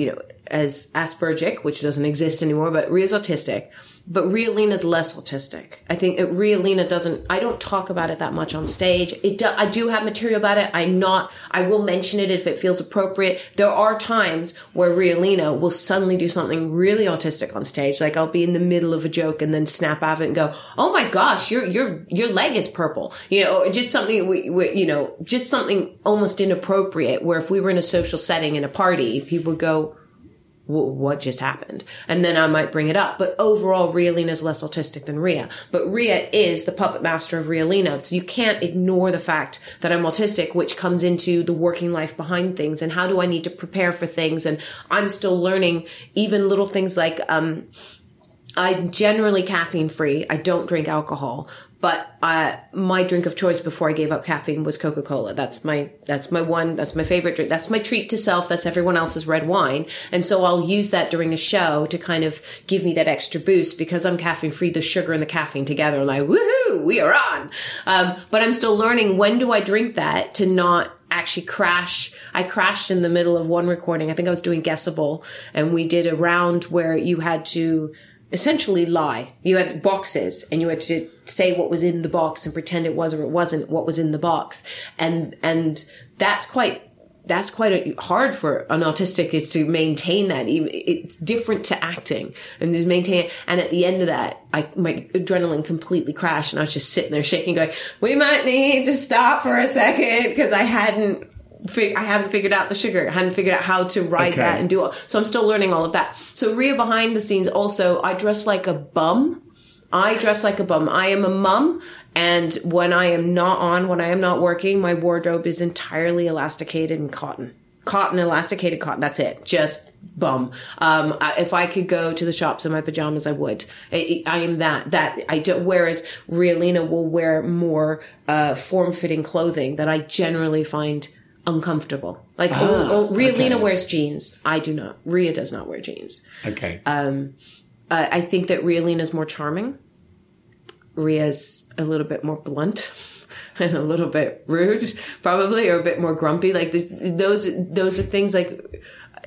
Aspergic, which doesn't exist anymore, but Ria's autistic. But Rialina's less autistic. I think Rialina I don't talk about it that much on stage. I do have material about it. I will mention it if it feels appropriate. There are times where Rialina will suddenly do something really autistic on stage. Like I'll be in the middle of a joke and then snap out of it and go, oh my gosh, your leg is purple. Or just something, just something almost inappropriate, where if we were in a social setting in a party, people would go, what just happened? And then I might bring it up. But overall, Rialina is less autistic than Ria. But Ria is the puppet master of Rialina. So you can't ignore the fact that I'm autistic, which comes into the working life behind things. And how do I need to prepare for things? And I'm still learning even little things like, I'm generally caffeine free. I don't drink alcohol. But my drink of choice before I gave up caffeine was Coca-Cola. That's my favorite drink. That's my treat to self. That's everyone else's red wine. And so I'll use that during a show to kind of give me that extra boost, because I'm caffeine free, the sugar and the caffeine together. I'm like, woohoo, we are on. But I'm still learning, when do I drink that to not actually crash. I crashed in the middle of one recording. I think I was doing Guessable, and we did a round where you had to essentially lie. You had boxes and you had to say what was in the box and pretend it was or it wasn't what was in the box. And that's quite hard for an autistic, is to maintain that. It's different to acting, and to maintain it. And at the end of that, my adrenaline completely crashed, and I was just sitting there shaking, going, we might need to stop for a second, because I hadn't figured out the sugar. I hadn't figured out how to ride that and do it. So I'm still learning all of that. So Ria behind the scenes also, I dress like a bum. I am a mum. And when I am not working, my wardrobe is entirely elasticated and cotton. cotton, elasticated cotton. That's it. Just bum. If I could go to the shops in my pajamas, I would. I am that I do. Whereas Rialina will wear more form-fitting clothing that I generally find uncomfortable. Like Rialina wears jeans. I do not. Rhea does not wear jeans. Okay. I think that Rialina's more charming. Rhea's a little bit more blunt and a little bit rude, probably, or a bit more grumpy. Like those are things like.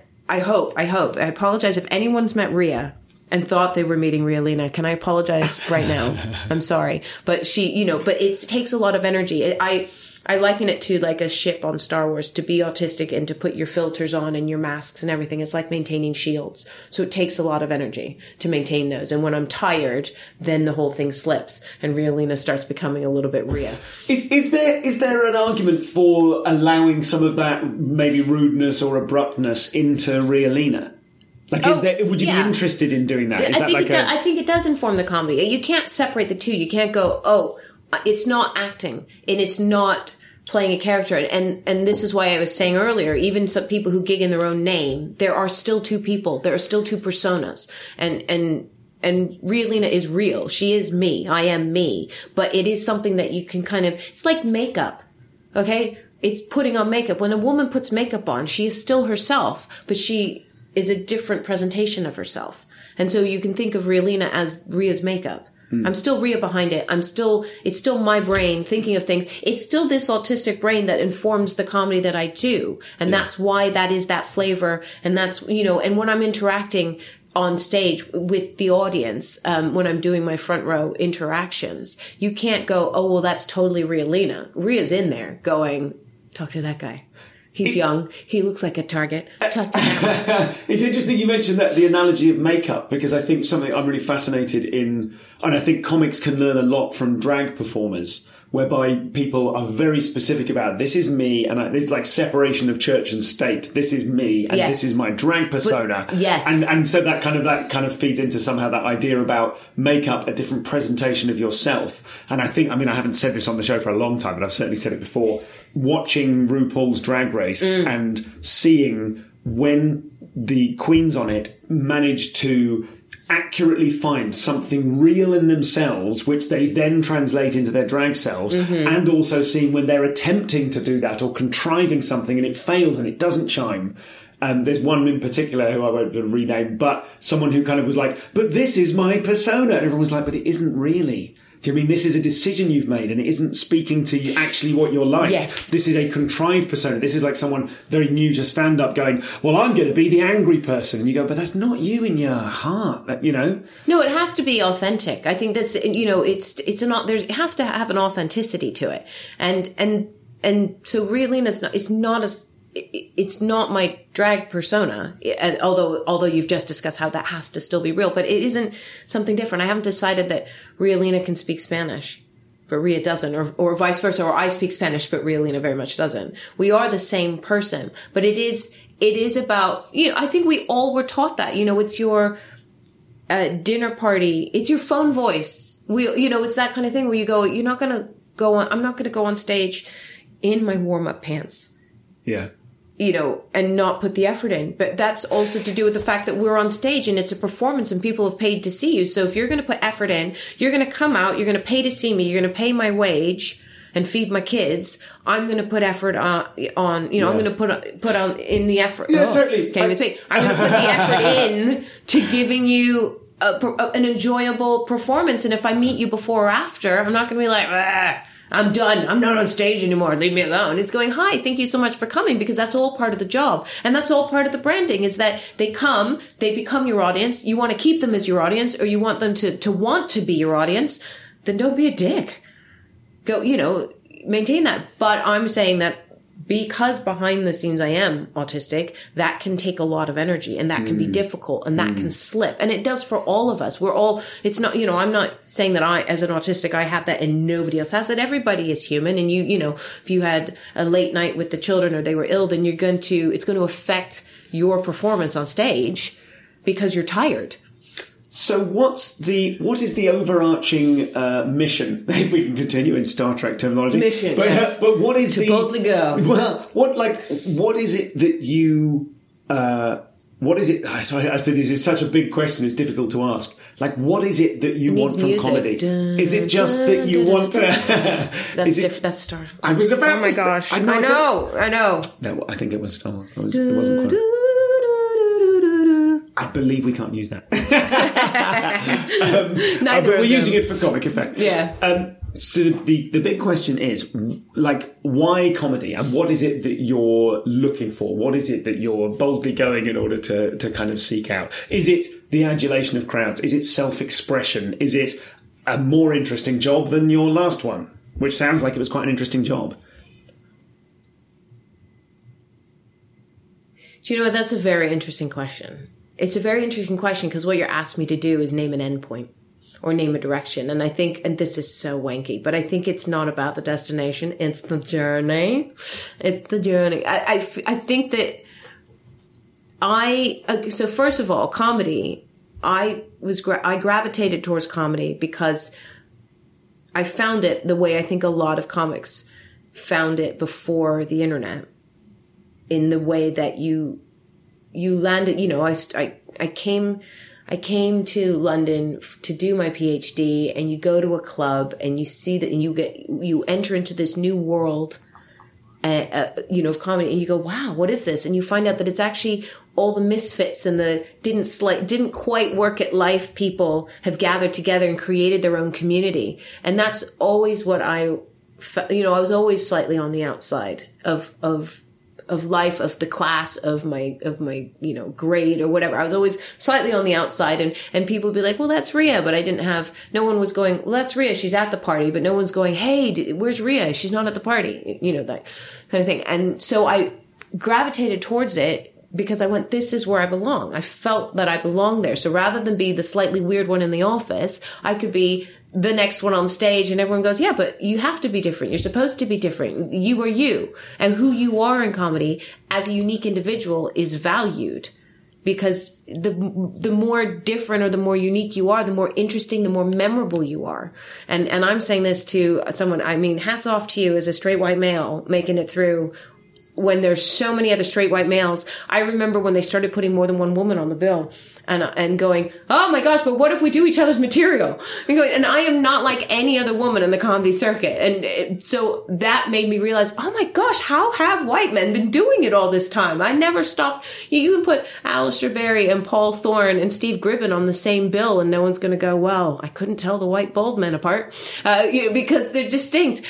I hope. I apologize if anyone's met Rhea and thought they were meeting Rialina. Can I apologize right now? I'm sorry. But but it takes a lot of energy. I liken it to like a ship on Star Wars. To be autistic and to put your filters on and your masks and everything, it's like maintaining shields. So it takes a lot of energy to maintain those. And when I'm tired, then the whole thing slips and Rialina starts becoming a little bit Rhea. Is there an argument for allowing some of that maybe rudeness or abruptness into Rialina? Like, would you be interested in doing that? I think it does inform the comedy. You can't separate the two. You can't go, it's not acting and it's not playing a character. And this is why I was saying earlier, even some people who gig in their own name, there are still two people. There are still two personas. And Rialina is real. She is me. I am me. But it is something that you can it's like makeup. Okay? It's putting on makeup. When a woman puts makeup on, she is still herself, but she is a different presentation of herself. And so you can think of Rialina as Rhea's makeup. I'm still Rhea behind it. it's still my brain thinking of things. It's still this autistic brain that informs the comedy that I do. And that's why that is that flavor. And that's, and when I'm interacting on stage with the audience, when I'm doing my front row interactions, you can't go, oh, well, that's totally Rialina. Rhea's in there going, talk to that guy. He's young. He looks like a target. Talk to that one. It's interesting you mentioned the analogy of makeup, because I think something I'm really fascinated in, and I think comics can learn a lot from drag performers, whereby people are very specific about, this is me, and there's like separation of church and state. This is me, and this is my drag persona. And so that kind of feeds into somehow that idea about makeup, a different presentation of yourself. And I haven't said this on the show for a long time, but I've certainly said it before. Watching RuPaul's Drag Race and seeing when the queens on it manage to accurately find something real in themselves, which they then translate into their drag selves, and also seeing when they're attempting to do that or contriving something and it fails and it doesn't chime. There's one in particular who I won't rename, but someone who kind of was like, but this is my persona. And everyone was like, but it isn't really. Do you mean this is a decision you've made and it isn't speaking to you actually what you're like? Yes. This is a contrived persona. This is like someone very new to stand-up going, well, I'm going to be the angry person. And you go, but that's not you in your heart, No, it has to be authentic. I think that's, it has to have an authenticity to it. And so Rialina, it's not my drag persona, although you've just discussed how that has to still be real, but it isn't something different. I haven't decided that Rialina can speak Spanish, but Rhea doesn't, or vice versa, or I speak Spanish, but Rialina very much doesn't. We are the same person, but it is about, I think we all were taught that, it's your dinner party, it's your phone voice. It's that kind of thing where you go, I'm not going to go on stage in my warm-up pants. Yeah. And not put the effort in. But that's also to do with the fact that we're on stage and it's a performance and people have paid to see you. So if you're going to put effort in, you're going to come out, you're going to pay to see me, you're going to pay my wage and feed my kids. I'm going to put effort on I'm going to put on in the effort. Yeah, totally. Can't even speak. I'm going to put the effort in to giving you an enjoyable performance. And if I meet you before or after, I'm not going to be like, I'm done. I'm not on stage anymore. Leave me alone. It's going, hi, thank you so much for coming, because that's all part of the job. And that's all part of the branding, is that they come, they become your audience. You want to keep them as your audience, or you want them to want to be your audience. Then don't be a dick. Go, maintain that. But I'm saying that because behind the scenes I am autistic, that can take a lot of energy, and that can be difficult, and that can slip. And it does for all of us. We're all, it's not, I'm not saying that I, as an autistic, I have that and nobody else has that. Everybody is human. And if you had a late night with the children or they were ill, then it's going to affect your performance on stage because you're tired. So what is the overarching mission? If we can continue in Star Trek terminology. Mission, but, yes. But what is to boldly go. Well, what is it that you... what is it? I suppose this is such a big question. It's difficult to ask. Like, what is it that you want from music. comedy? Is it just that you want to? That's different. That's Star Wars. I was about. Oh my gosh! I know. No, I think it was Star Wars. It wasn't quite. I believe we can't use that. Neither. But we're using it for comic effect. Yeah. So the big question is, like, why comedy, and what is it that you're looking for? What is it that you're boldly going in order to kind of seek out? Is it the adulation of crowds? Is it self-expression? Is it a more interesting job than your last one? Which sounds like it was quite an interesting job. Do you know what? That's a very interesting question. It's a very interesting question because what you're asking me to do is name an endpoint or name a direction. And I think, and this is so wanky, but I think it's not about the destination. It's the journey. It's the journey. I think that so first of all, comedy, I gravitated towards comedy because I found it the way I think a lot of comics found it before the internet, in the way that you landed, I came to London to do my PhD, and you go to a club and you see that, and you enter into this new world, of comedy, and you go, wow, what is this? And you find out that it's actually all the misfits and the didn't quite work at life people have gathered together and created their own community. And that's always what I was always slightly on the outside of life, of the class, of my grade or whatever. I was always slightly on the outside, and people would be like, well, that's Rhea, but no one was going, well, that's Rhea, she's at the party, but no one's going, hey, where's Rhea? She's not at the party, that kind of thing. And so I gravitated towards it because I went, this is where I belong. I felt that I belonged there. So rather than be the slightly weird one in the office, I could be the next one on stage, and everyone goes, yeah, but you have to be different. You're supposed to be different. You are you. And who you are in comedy as a unique individual is valued, because the more different or the more unique you are, the more interesting, the more memorable you are. And I'm saying this to someone, hats off to you as a straight white male making it through when there's so many other straight white males. I remember when they started putting more than one woman on the bill and going, oh my gosh, but what if we do each other's material? And I am not like any other woman in the comedy circuit. And so that made me realize, oh my gosh, how have white men been doing it all this time? I never stopped. You can put Alistair Berry and Paul Thorne and Steve Gribbin on the same bill, and no one's going to go, well, I couldn't tell the white bald men apart, because they're distinct.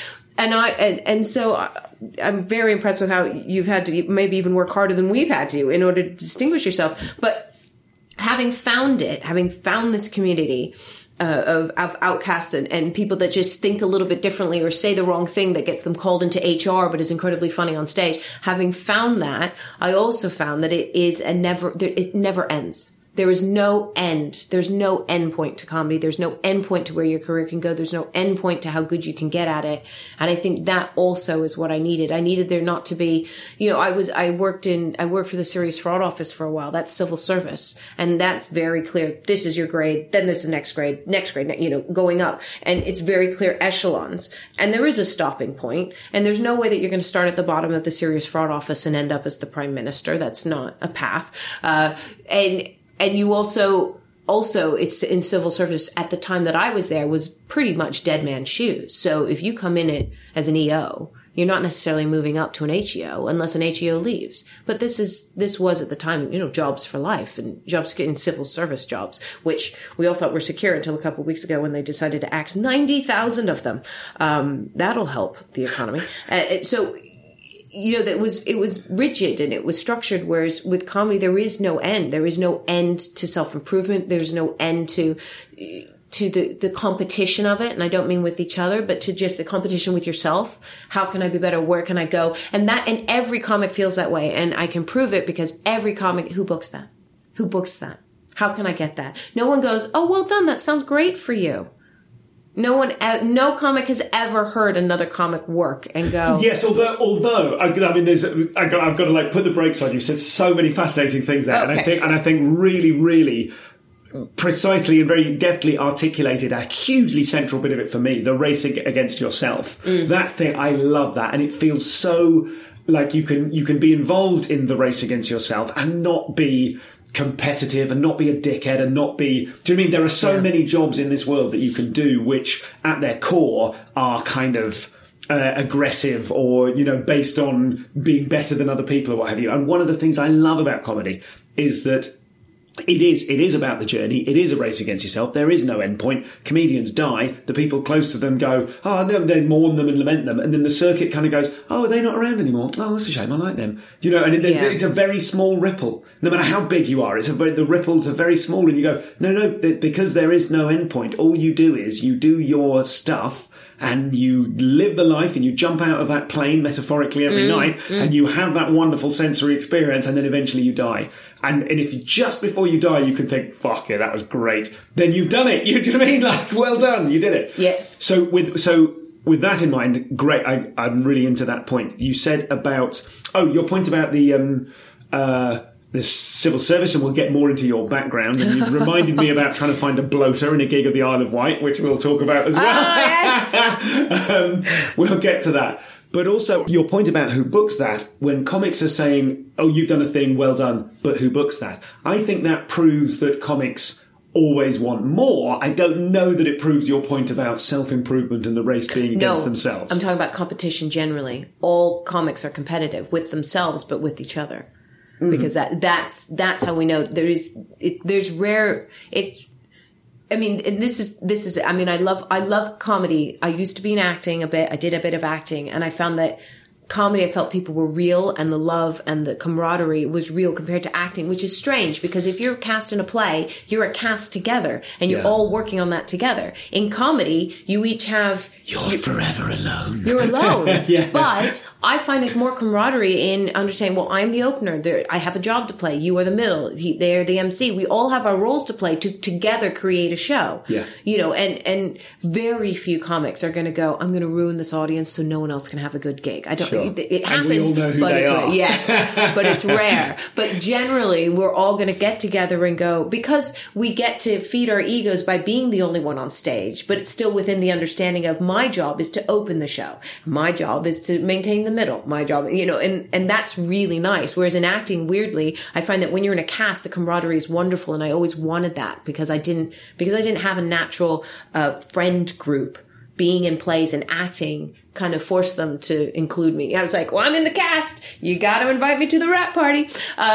And so I'm very impressed with how you've had to maybe even work harder than we've had to in order to distinguish yourself. But having found this community of outcasts and people that just think a little bit differently or say the wrong thing that gets them called into HR but is incredibly funny on stage, having found that, I also found that it never ends. There is no end. There's no end point to comedy. There's no end point to where your career can go. There's no end point to how good you can get at it. And I think that also is what I needed. I needed there not to be, I worked for the Serious Fraud Office for a while. That's civil service. And that's very clear. This is your grade. Then this is the next grade, going up. And it's very clear echelons. And there is a stopping point. And there's no way that you're going to start at the bottom of the Serious Fraud Office and end up as the prime minister. That's not a path. And you also it's in civil service at the time that I was there was pretty much dead man's shoes. So if you come in it as an EO, you're not necessarily moving up to an HEO unless an HEO leaves. But this was at the time, jobs for life and jobs in civil service jobs, which we all thought were secure until a couple of weeks ago when they decided to axe 90,000 of them. That'll help the economy. It was rigid and it was structured, whereas with comedy, there is no end. There is no end to self-improvement. There's no end to the competition of it. And I don't mean with each other, but to just the competition with yourself. How can I be better? Where can I go? And every comic feels that way. And I can prove it because every comic, who books that? How can I get that? No one goes, oh, well done. That sounds great for you. No comic has ever heard another comic work and go. Yes, although I've got to put the brakes on. You've said so many fascinating things there, and I think really, really, precisely and very deftly articulated a hugely central bit of it for me, the race against yourself. That thing, I love that. And it feels so like you can be involved in the race against yourself and not be competitive and not be a dickhead and not be... Do you know what I mean? There are so many jobs in this world that you can do which at their core are kind of aggressive or, you know, based on being better than other people or what have you. And one of the things I love about comedy is that it is about the journey. It is a race against yourself. There is no end point. Comedians die. The people close to them go, oh, no, they mourn them and lament them. And then the circuit kind of goes, oh, are they not around anymore? Oh, that's a shame. I like them. You know, and it's a very small ripple. No matter how big you are, the ripples are very small. And you go, no, because there is no end point. All you do is you do your stuff and you live the life and you jump out of that plane metaphorically every night and you have that wonderful sensory experience and then eventually you die. And if just before you die you can think, fuck yeah, that was great, then you've done it. You do you know what I mean? Like, well done, you did it. Yeah. So with that in mind, great, I'm really into that point. You said about, your point about the civil service, and we'll get more into your background, and you reminded me about trying to find a bloater in a gig of the Isle of Wight, which we'll talk about as well. Yes. We'll get to that. But also your point about who books that, when comics are saying, oh, you've done a thing, well done, but who books that? I think that proves that comics always want more. I don't know that it proves your point about self-improvement and the race being against themselves. I'm talking about competition generally. All comics are competitive with themselves, but with each other. Because that's how we know there's rare. I mean, and this is. I mean, I love comedy. I used to be in acting a bit. I did a bit of acting, and I found that comedy, I felt people were real, and the love and the camaraderie was real compared to acting, which is strange because if you're cast in a play, you're a cast together and you're all working on that together. In comedy, you each have... You're forever alone. You're alone. But I find there's more camaraderie in understanding, well, I'm the opener. I have a job to play. You are the middle. They're the MC. We all have our roles to play to together create a show. Yeah. You know, and very few comics are going to go, I'm going to ruin this audience so no one else can have a good gig. I don't. Sure. It happens, and we all know who they are. Yes, but it's rare. But generally, we're all going to get together and go, because we get to feed our egos by being the only one on stage, but it's still within the understanding of my job is to open the show. My job is to maintain the middle. My job, you know, and that's really nice. Whereas in acting, weirdly, I find that when you're in a cast, the camaraderie is wonderful, and I always wanted that because I didn't have a natural friend group. Being in plays and acting kind of forced them to include me. I was like, well, I'm in the cast. You got to invite me to the rap party.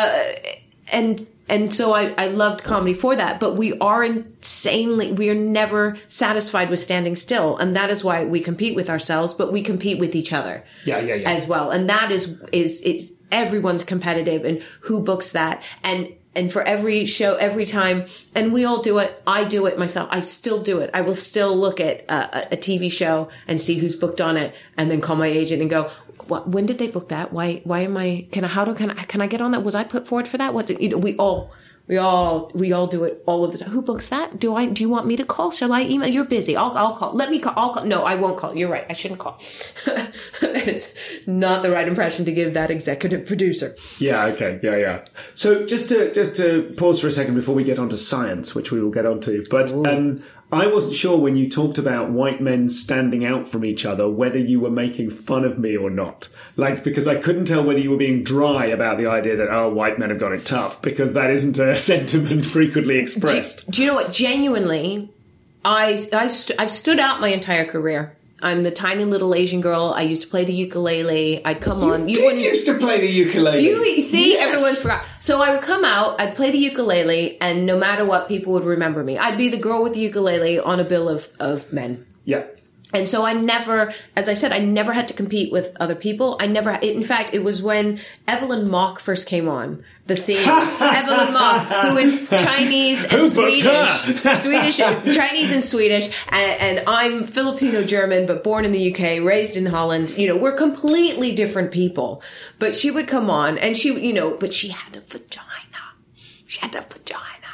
And so I loved comedy for that. But we are never satisfied with standing still. And that is why we compete with ourselves, but we compete with each other as well. And that is everyone's competitive, and who books that. And for every show, every time, and we all do it. I do it myself. I still do it. I will still look at a TV show and see who's booked on it, and then call my agent and go, "What? When did they book that? Why am I? Can I get on that? Was I put forward for that? What? We all do it all of the time. Who books that? Do you want me to call? Shall I email? You're busy. I'll call. Let me call. I'll call. No, I won't call. You're right. I shouldn't call. That is not the right impression to give that executive producer. Yeah. Okay. Yeah. So just to pause for a second before we get onto science, which we will get onto, but I wasn't sure when you talked about white men standing out from each other whether you were making fun of me or not. Like, because I couldn't tell whether you were being dry about the idea that, oh, white men have got it tough, because that isn't a sentiment frequently expressed. Do you know what? Genuinely, I've stood out my entire career. I'm the tiny little Asian girl. I used to play the ukulele. I'd come on. You used to play the ukulele. Do you see? Yes. Everyone's forgot. So I would come out, I'd play the ukulele, and no matter what, people would remember me. I'd be the girl with the ukulele on a bill of men. Yeah. And so I never, as I said, I never had to compete with other people. In fact, it was when Evelyn Mach first came on the scene. Evelyn Mach, who is Chinese and Swedish, Chinese and Swedish, and I'm Filipino-German, but born in the UK, raised in Holland. You know, we're completely different people. But she would come on, and but she had a vagina. She had a vagina.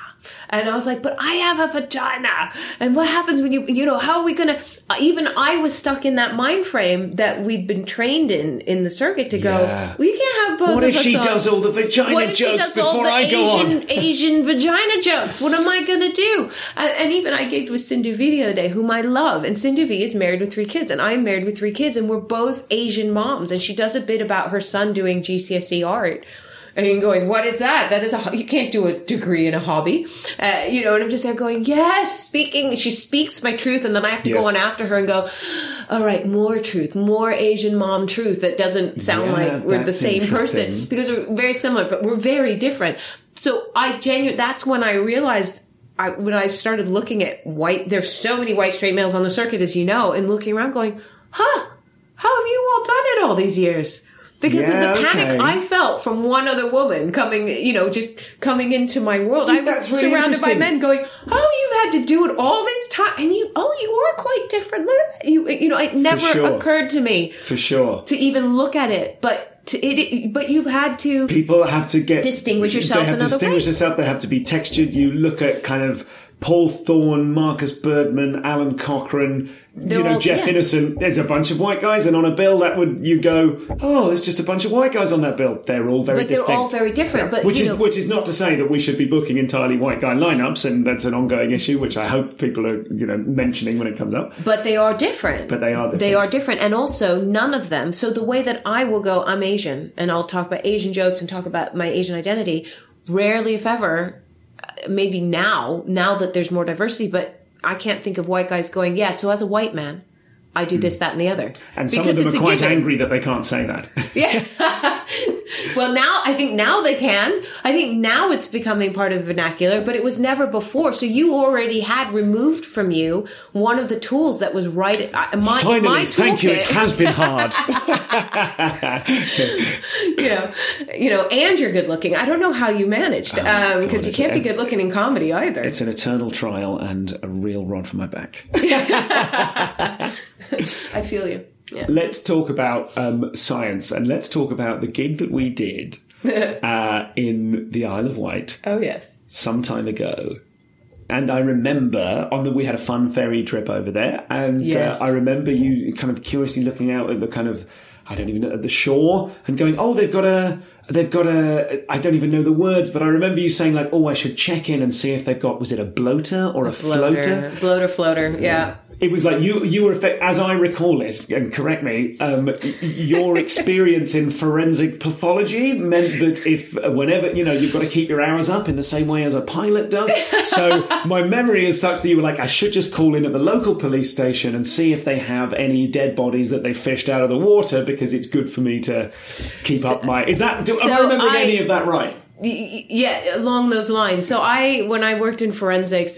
And I was like, but I have a vagina. And what happens when you know, how are we going to, even I was stuck in that mind frame that we'd been trained in the circuit to go, well, you can't have both What of if us she on. does all the vagina What if she jokes does all before the I go on? Asian vagina jokes? What am I going to do? And even I gigged with Sindhu V the other day, whom I love. And Sindhu V is married with 3 kids, and I'm married with 3 kids, and we're both Asian moms. And she does a bit about her son doing GCSE art. And you're going, what is that? That is you can't do a degree in a hobby. And I'm just there going, yes, she speaks my truth. And then I have to go on after her and go, all right, more truth, more Asian mom truth. That doesn't sound like we're the same person, because we're very similar, but we're very different. So that's when I realized, when I started looking at there's so many white straight males on the circuit, as you know, and looking around going, how have you all done it all these years? Because of the panic I felt from one other woman coming, just coming into my world. I was really surrounded by men going, you've had to do it all this time. And you are quite different. It never occurred to me. For sure. To even look at it. But you've had to... People have to distinguish yourself in other ways. They have to distinguish themselves. They have to be textured. You look at kind of Paul Thorne, Marcus Birdman, Alan Cochrane, Jeff Innocent. There's a bunch of white guys, and on a bill you go, there's just a bunch of white guys on that bill. They're all very distinct. They're all very different. But which is not to say that we should be booking entirely white guy lineups, and that's an ongoing issue, which I hope people are mentioning when it comes up. But they are different. They are different, and also none of them. So the way that I will go, I'm Asian, and I'll talk about Asian jokes and talk about my Asian identity. Rarely, if ever. Maybe now that there's more diversity, but I can't think of white guys going, so as a white man, I do this, that, and the other. And some of them are quite angry that they can't say that. Yeah. Well, I think now they can. I think now it's becoming part of the vernacular, but it was never before. So you already had removed from you one of the tools that was right. Finally, thank you. It has been hard. And you're good looking. I don't know how you managed, because you can't be good looking in comedy either. It's an eternal trial and a real rod for my back. I feel you. Yeah. Let's talk about science, and let's talk about the gig that we did in the Isle of Wight. Oh, yes. Some time ago. And I remember we had a fun ferry trip over there, and I remember you kind of curiously looking out at the kind of, I don't even know, at the shore, and going, they've got a, I don't even know the words, but I remember you saying like, I should check in and see if they've got, was it a bloater or a floater? Floater, yeah. It was like you were, as I recall it, and correct me, your experience in forensic pathology meant that whenever, you've got to keep your hours up in the same way as a pilot does. So my memory is such that you were like, I should just call in at the local police station and see if they have any dead bodies that they fished out of the water, because it's good for me to keep up my... Am I remembering any of that right? Yeah, along those lines. So when I worked in forensics,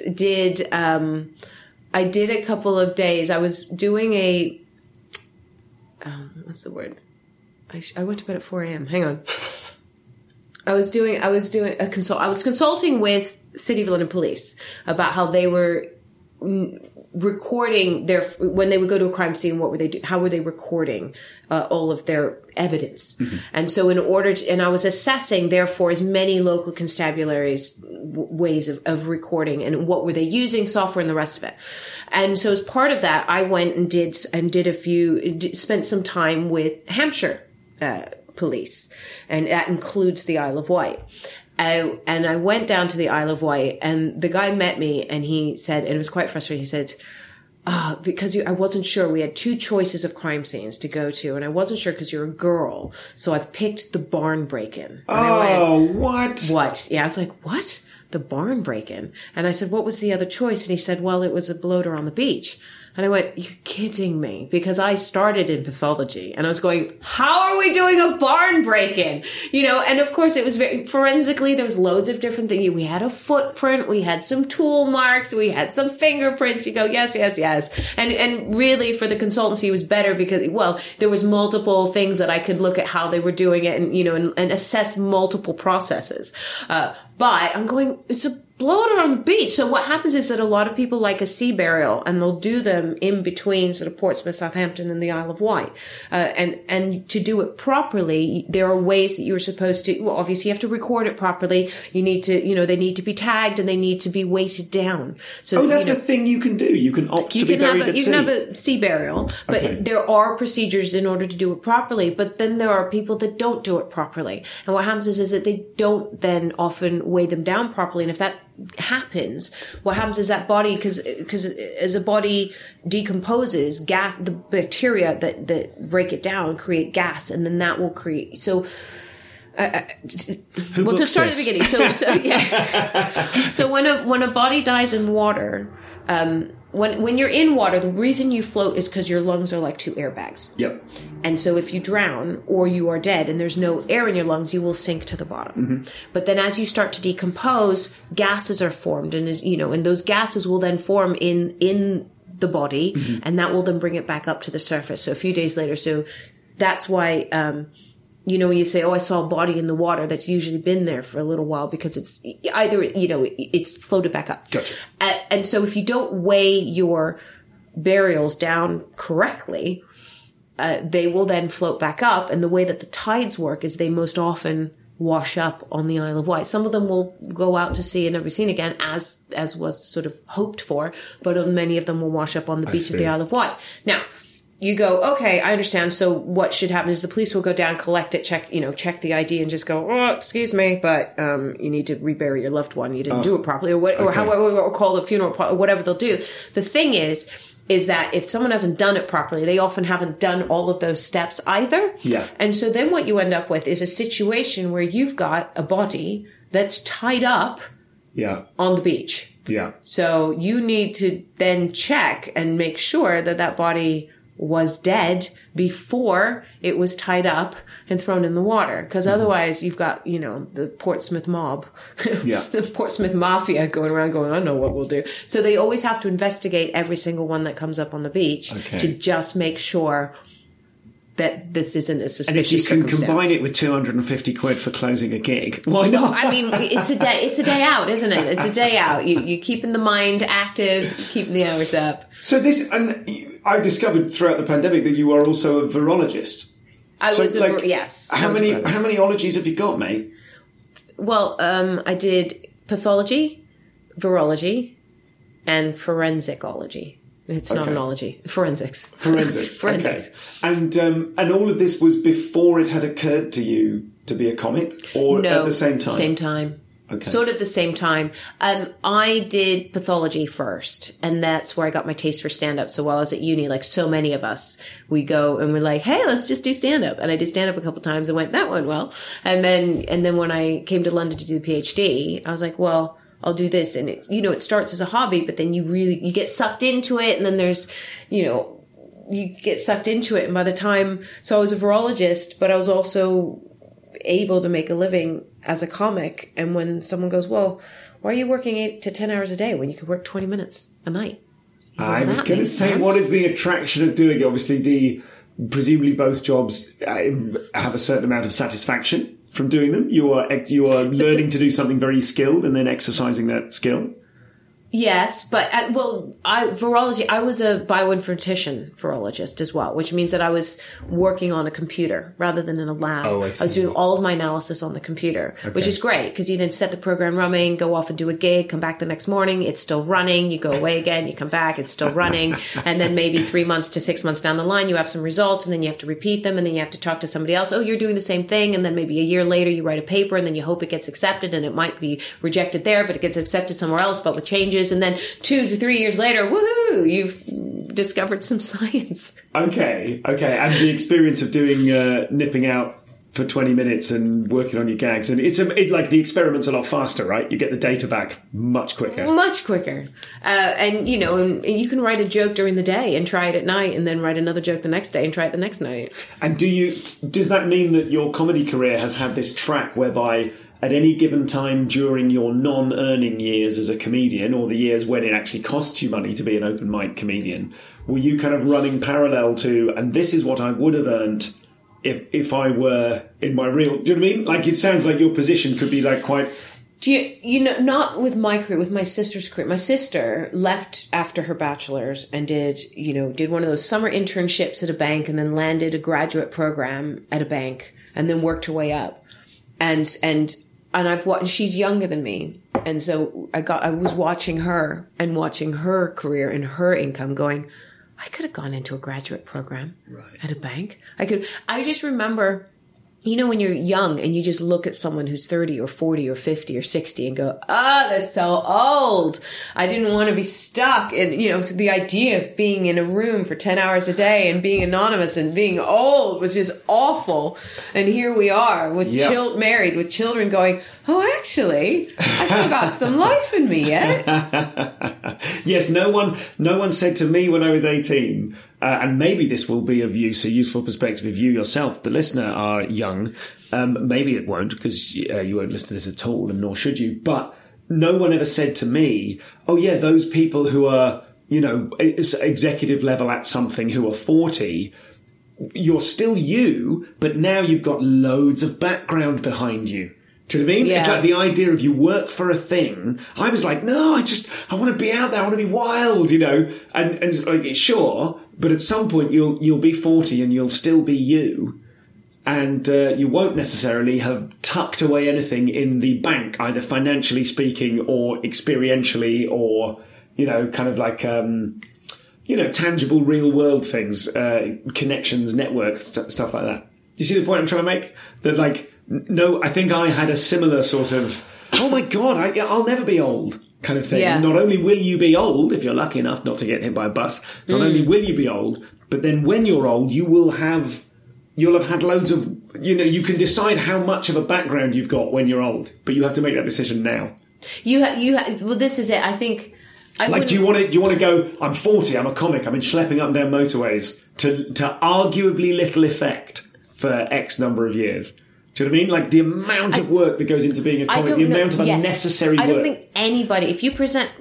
I did a couple of days. I was doing what's the word? I went to bed at 4 a.m. Hang on. I was consulting with City of London Police about how they were recording when they would go to a crime scene. What were they do? How were they recording all of their evidence? Mm-hmm. And so and I was assessing, therefore, as many local constabularies ways of recording, and what were they using, software, and the rest of it. And so as part of that, I went and spent some time with Hampshire police, and that includes the Isle of Wight. And I went down to the Isle of Wight, and the guy met me, and he said, and it was quite frustrating, he said, because I wasn't sure. We had 2 choices of crime scenes to go to, and I wasn't sure because you're a girl, so I've picked the barn break-in. What? What? Yeah, I was like, what? The barn break-in? And I said, what was the other choice? And he said, well, it was a bloater on the beach. And I went, you're kidding me, because I started in pathology, and I was going, how are we doing a barn break-in? And of course it was very forensically, there was loads of different things. We had a footprint, we had some tool marks, we had some fingerprints. You go, yes. And really for the consultancy, it was better because, there was multiple things that I could look at how they were doing it and assess multiple processes. But I'm going, it's a blow it on the beach. So what happens is that a lot of people like a sea burial, and they'll do them in between sort of Portsmouth, Southampton, and the Isle of Wight. And to do it properly, there are ways that you're supposed to, well, obviously you have to record it properly. You need to, they need to be tagged and they need to be weighted down. So that's a thing you can do. You can opt to be buried at sea. You can have a sea burial, but there are procedures in order to do it properly. But then there are people that don't do it properly. And what happens is that they don't then often weigh them down properly. And if that happens, what happens is that body, because as a body decomposes, gas, the bacteria that break it down create gas, and then that will create, so well, to start at the beginning. So when a body dies in water, when you're in water, the reason you float is because your lungs are like two airbags. Yep. And so if you drown or you are dead and there's no air in your lungs, you will sink to the bottom. Mm-hmm. But then as you start to decompose, gases are formed, and and those gases will then form in the body, mm-hmm. and that will then bring it back up to the surface. So a few days later. So that's why when you say, I saw a body in the water, that's usually been there for a little while because it's either, it's floated back up. Gotcha. And so if you don't weigh your burials down correctly, they will then float back up. And the way that the tides work is they most often wash up on the Isle of Wight. Some of them will go out to sea and never be seen again, as was sort of hoped for, but many of them will wash up on the beach of the Isle of Wight. Now, you go, okay, I understand. So what should happen is the police will go down, collect it, check the ID, and just go, excuse me, but you need to rebury your loved one. You didn't do it properly, or call the funeral, or whatever they'll do. The thing is that if someone hasn't done it properly, they often haven't done all of those steps either. Yeah. And so then what you end up with is a situation where you've got a body that's tied up on the beach. Yeah. So you need to then check and make sure that body was dead before it was tied up and thrown in the water. Because otherwise you've got, the Portsmouth mob, the Portsmouth mafia going around going, I know what we'll do. So they always have to investigate every single one that comes up on the beach to just make sure that this isn't a suspicious And if you can combine it with 250 quid for closing a gig, why not? I mean, it's a day out, isn't it? It's a day out. You're keeping the mind active, keeping the hours up. So I discovered throughout the pandemic that you are also a virologist. Yes. How many ologies have you got, mate? Well, I did pathology, virology, and forensicology. It's not an ology. Forensics. Okay. And all of this was before it had occurred to you to be a comic, or at the same time? Same time. Okay. Sort of at the same time. I did pathology first, and that's where I got my taste for stand-up. So while I was at uni, like so many of us, we go and we're like, hey, let's just do stand-up. And I did stand-up a couple times and went, that went well. And then when I came to London to do the PhD, I was like, well, I'll do this. And it starts as a hobby, but then you get sucked into it. And then there's, you get sucked into it. And by the time, so I was a virologist, but I was also able to make a living as a comic. And when someone goes, well, why are you working 8 to 10 hours a day when you could work 20 minutes a night? I was going to say, what is the attraction of doing it? Obviously, presumably both jobs have a certain amount of satisfaction from doing them. You are learning to do something very skilled and then exercising that skill. Yes, but virology, I was a bioinformatician virologist as well, which means that I was working on a computer rather than in a lab. Oh, I see. I was doing all of my analysis on the computer, which is great because you then set the program running, go off and do a gig, come back the next morning, it's still running, you go away again, you come back, it's still running, and then maybe 3 months to 6 months down the line, you have some results, and then you have to repeat them, and then you have to talk to somebody else, you're doing the same thing, and then maybe a year later you write a paper, and then you hope it gets accepted, and it might be rejected there, but it gets accepted somewhere else, but with changes. And then 2 to 3 years later, woohoo, you've discovered some science. Okay. And the experience of doing nipping out for 20 minutes and working on your gags, and it's like the experiment's a lot faster, right? You get the data back much quicker. And you can write a joke during the day and try it at night, and then write another joke the next day and try it the next night. And does that mean that your comedy career has had this track whereby at any given time during your non-earning years as a comedian, or the years when it actually costs you money to be an open mic comedian, were you kind of running parallel to, and this is what I would have earned if I were in my real... Do you know what I mean? Like, it sounds like your position could be like quite Not with my career, with my sister's career. My sister left after her bachelor's and did one of those summer internships at a bank and then landed a graduate program at a bank and then worked her way up. And I've watched, she's younger than me. And so I was watching her and watching her career and her income going, I could have gone into a graduate program at a bank. I just remember, when you're young and you just look at someone who's 30 or 40 or 50 or 60 and go, they're so old. I didn't want to be stuck. And, so the idea of being in a room for 10 hours a day and being anonymous and being old was just awful. And here we are with married with children going, oh, actually, I still got some life in me yet. Yes, no one said to me when I was 18, and maybe this will be of use, a useful perspective if you yourself, the listener, are young. Maybe it won't, because you won't listen to this at all, and nor should you. But no one ever said to me, oh yeah, those people who are, executive level at something who are 40, you're still you, but now you've got loads of background behind you. Do you know what I mean? Yeah. It's like the idea of you work for a thing. I was like, no, I want to be out there. I want to be wild, and sure. But at some point you'll be 40 and you'll still be you. And you won't necessarily have tucked away anything in the bank, either financially speaking or experientially or, kind of like, tangible real world things, connections, networks, stuff like that. Do you see the point I'm trying to make? That no, I think I had a similar sort of, oh my God, I'll never be old kind of thing. Yeah. Not only will you be old, if you're lucky enough not to get hit by a bus, not only will you be old, but then when you're old, you'll have had loads of, you can decide how much of a background you've got when you're old, but you have to make that decision now. Well, this is it. I think. Do you want to go, I'm 40, I'm a comic, I've been schlepping up and down motorways to arguably little effect for X number of years? Do you know what I mean? Like the amount of work that goes into being a comic, the amount of unnecessary work. I don't think anybody, if you present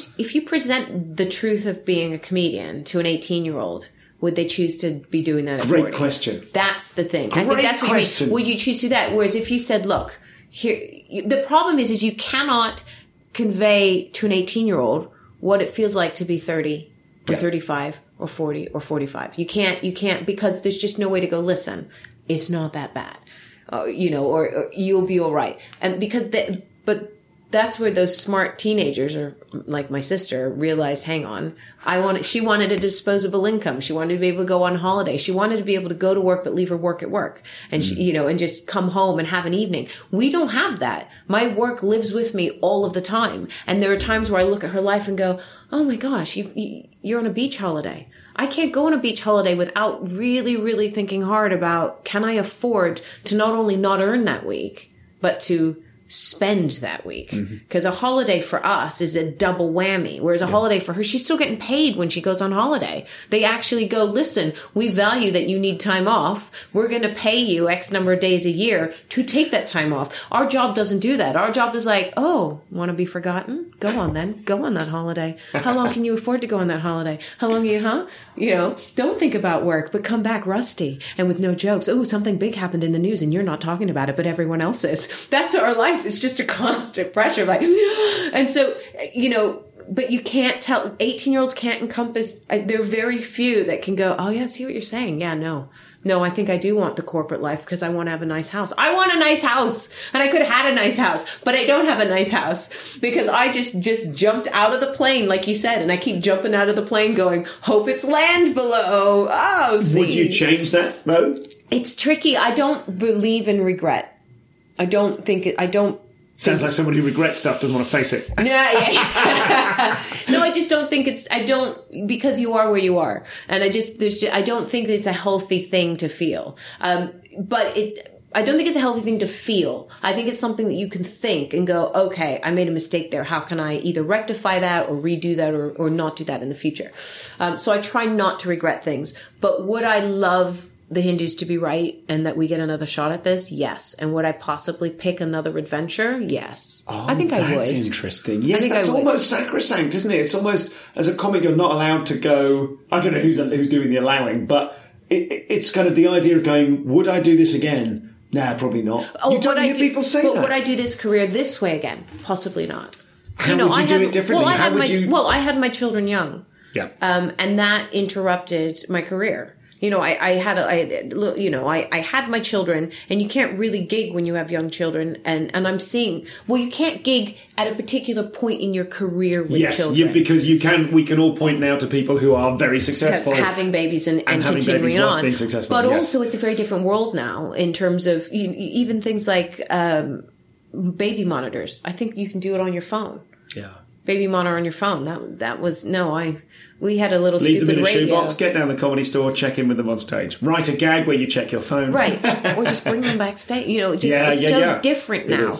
the truth of being a comedian to an 18-year-old, would they choose to be doing that at 40? Great question. That's the thing. I think that's what you mean. Would you choose to do that? Whereas if you said, look, here, the problem is you cannot convey to an 18-year-old what it feels like to be 30 or 35 or 40 or 45. You can't, because there's just no way to go, listen, it's not that bad. Or you'll be all right. And but that's where those smart teenagers, or like my sister, realized, hang on, she wanted a disposable income. She wanted to be able to go on holiday. She wanted to be able to go to work, but leave her work at work and and just come home and have an evening. We don't have that. My work lives with me all of the time. And there are times where I look at her life and go, oh my gosh, you're on a beach holiday. I can't go on a beach holiday without really, really thinking hard about, can I afford to not only not earn that week, but to spend that week? Because a holiday for us is a double whammy, whereas a holiday for her, she's still getting paid when she goes on holiday. They actually go, listen, we value that you need time off. We're going to pay you X number of days a year to take that time off. Our job doesn't do that. Our job is like, oh, want to be forgotten? Go on then. Go on that holiday. How long can you afford to go on that holiday? How long don't think about work, but come back rusty and with no jokes. Oh, something big happened in the news and you're not talking about it, but everyone else is. That's our life. It's just a constant pressure. And so, but you can't tell, 18-year-olds can't encompass, there are very few that can go, oh yeah, I see what you're saying. Yeah, no, I think I do want the corporate life because I want to have a nice house. I want a nice house, and I could have had a nice house, but I don't have a nice house because I just jumped out of the plane, like you said, and I keep jumping out of the plane going, hope it's land below. Oh, see. Would you change that though? It's tricky. I don't believe in regret. Sounds like someone who regrets stuff doesn't want to face it. Yeah. No, I just don't think because you are where you are. And I don't think it's a healthy thing to feel. I don't think it's a healthy thing to feel. I think it's something that you can think and go, okay, I made a mistake there. How can I either rectify that or redo that or not do that in the future? So I try not to regret things. But would I love the Hindus to be right and that we get another shot at this? Yes. And would I possibly pick another adventure? Yes. Oh, I think I would. That's interesting. Yes, that's almost sacrosanct, isn't it? It's almost, as a comic, you're not allowed to go, I don't know who's doing the allowing, but it's kind of the idea of going, would I do this again? Nah, probably not. Oh, You don't hear people say that. Would I do this career this way again? Possibly not. How would you do it differently? Well, I had my children young. Yeah. And that interrupted my career. I had my children, and you can't really gig when you have young children. And I'm seeing, you can't gig at a particular point in your career with children. Yes, because we can all point now to people who are very successful. Having babies and continuing on. Being successful, but also it's a very different world now in terms of even things like baby monitors. I think you can do it on your phone. Yeah. Baby monitor on your phone. We had a little Leave stupid them in a radio. shoebox, get down the Comedy Store, check in with them on stage. Write a gag where you check your phone. Right. Or just bring them backstage. It's so different now.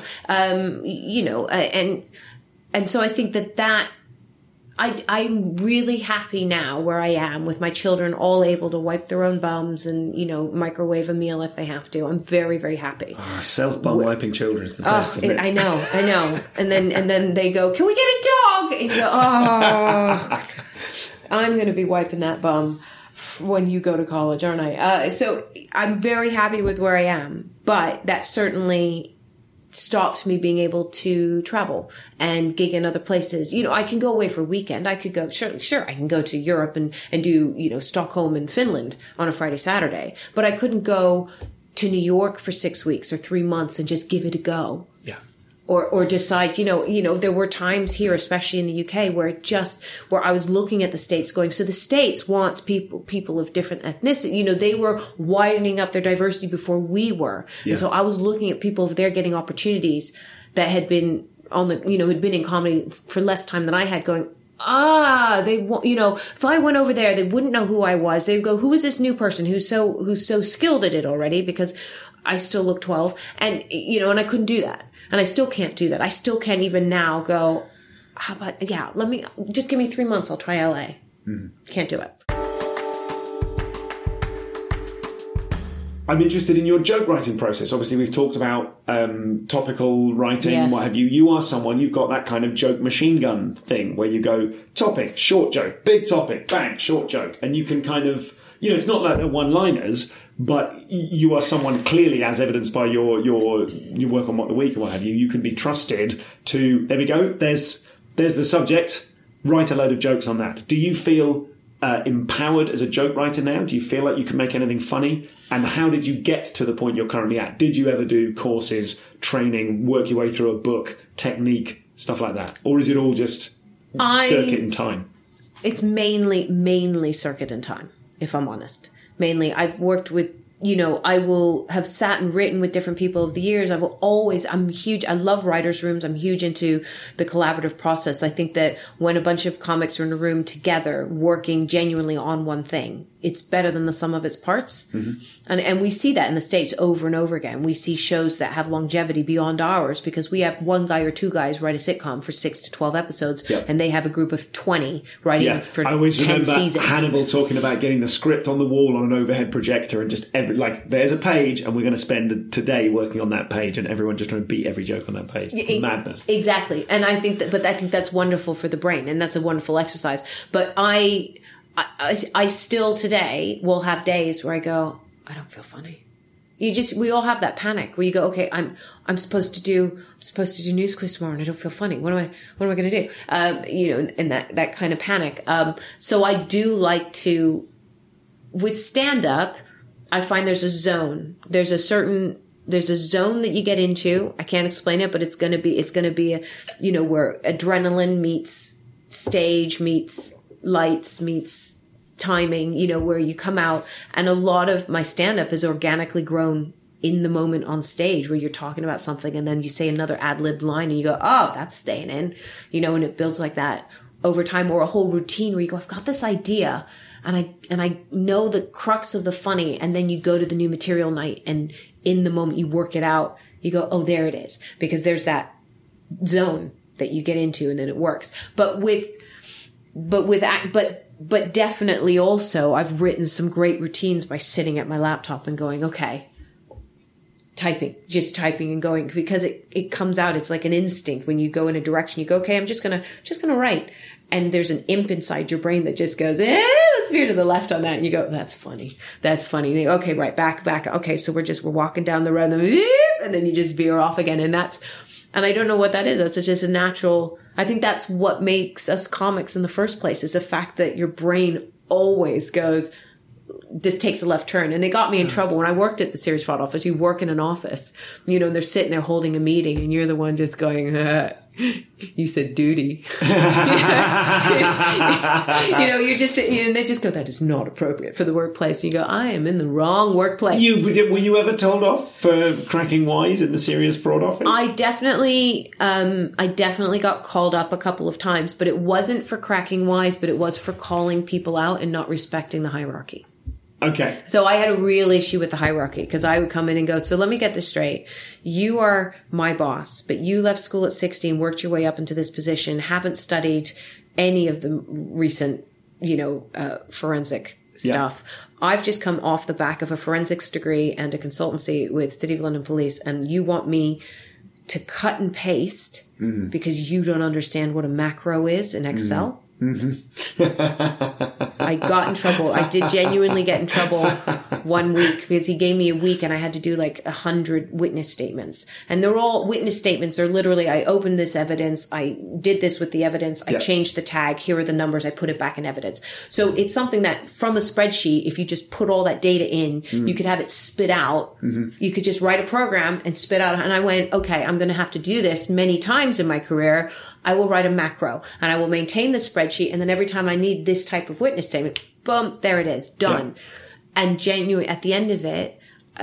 And so I think that I'm really happy now where I am with my children all able to wipe their own bums and, microwave a meal if they have to. I'm very, very happy. Oh, self-bum wiping children is the best, isn't it? I know. And then they go, "Can we get a dog?" And you go, "Oh, I'm going to be wiping that bum when you go to college, aren't I?" So I'm very happy with where I am, but that certainly stopped me being able to travel and gig in other places. I can go away for a weekend. I could go, sure, I can go to Europe and do, Stockholm and Finland on a Friday, Saturday, but I couldn't go to New York for 6 weeks or 3 months and just give it a go. Yeah. Or decide, there were times here, especially in the UK, where I was looking at the States going, so the States wants people of different ethnicity. They were widening up their diversity before we were. Yeah. And so I was looking at people over there getting opportunities that had been had been in comedy for less time than I had going, they want, if I went over there, they wouldn't know who I was. They'd go, who is this new person who's so skilled at it already? Because I still look 12 and, and I couldn't do that. And I still can't do that. I still can't even now go, how about, just give me 3 months. I'll try LA. Can't do it. I'm interested in your joke writing process. Obviously, we've talked about topical writing, yes. What have you. You are someone, you've got that kind of joke machine gun thing where you go, topic, short joke, big topic, bang, short joke. And you can kind of, it's not like the one-liners, but you are someone clearly, as evidenced by your work on What the Week and what have you, you can be trusted to, there we go, there's the subject, write a load of jokes on that. Do you feel empowered as a joke writer now? Do you feel like you can make anything funny? And how did you get to the point you're currently at? Did you ever do courses, training, work your way through a book, technique, stuff like that? Or is it all just circuit and time? It's mainly circuit and time, if I'm honest. Mainly, I've worked with, I will have sat and written with different people over the years. I love writers' rooms. I'm huge into the collaborative process. I think that when a bunch of comics are in a room together, working genuinely on one thing, it's better than the sum of its parts. Mm-hmm. And we see that in the States over and over again. We see shows that have longevity beyond ours because we have one guy or two guys write a sitcom for 6 to 12 episodes, yep. And they have a group of 20 writing for 10 seasons. I always remember Hannibal talking about getting the script on the wall on an overhead projector and just there's a page and we're going to spend today working on that page, and everyone just trying to beat every joke on that page. Madness. Exactly. And I think that's wonderful for the brain, and that's a wonderful exercise. But I still today will have days where I go, I don't feel funny. We all have that panic where you go, okay, I'm supposed to do News Quiz tomorrow and I don't feel funny. What am I going to do? And that kind of panic. So I do like to, with stand up, I find there's a zone. There's a zone that you get into. I can't explain it, but it's going to be where adrenaline meets stage meets lights meets timing, where you come out, and a lot of my stand-up is organically grown in the moment on stage where you're talking about something and then you say another ad-libbed line and you go, oh, that's staying in, and it builds like that over time, or a whole routine where you go, I've got this idea and I know the crux of the funny, and then you go to the new material night and in the moment you work it out, you go, oh, there it is, because there's that zone that you get into and then it works. But definitely also I've written some great routines by sitting at my laptop and going, okay, just typing and going, because it comes out. It's like an instinct. When you go in a direction, you go, okay, I'm just gonna write. And there's an imp inside your brain that just goes, let's let's veer to the left on that. And you go, that's funny. That's funny. And you go, okay, right, back. Okay, so we're walking down the road and then you just veer off again. And I don't know what that is. That's just a natural, I think that's what makes us comics in the first place, is the fact that your brain always just takes a left turn. And it got me in trouble when I worked at the Series Fraud office. You work in an office, and they're sitting there holding a meeting, and you're the one just going, you said duty. You're just sitting, and they just go, that is not appropriate for the workplace. And you go, I am in the wrong workplace. Were you ever told off for cracking wise in the Serious Fraud office? I definitely got called up a couple of times, but it wasn't for cracking wise, but it was for calling people out and not respecting the hierarchy. Okay. So I had a real issue with the hierarchy, because I would come in and go, so let me get this straight. You are my boss, but you left school at 16, worked your way up into this position, haven't studied any of the recent, forensic stuff. Yeah. I've just come off the back of a forensics degree and a consultancy with City of London Police, and you want me to cut and paste because you don't understand what a macro is in Excel? I got in trouble. I did genuinely get in trouble 1 week, because he gave me a week and I had to do like 100 witness statements. And they're all witness statements. Are literally, I opened this evidence. I did this with the evidence. I changed the tag. Here are the numbers. I put it back in evidence. So it's something that from a spreadsheet, if you just put all that data in, you could have it spit out. You could just write a program and spit out. And I went, okay, I'm going to have to do this many times in my career. I will write a macro and I will maintain the spreadsheet. And then every time I need this type of witness statement, boom, there it is, done. Yeah. And genuinely at the end of it,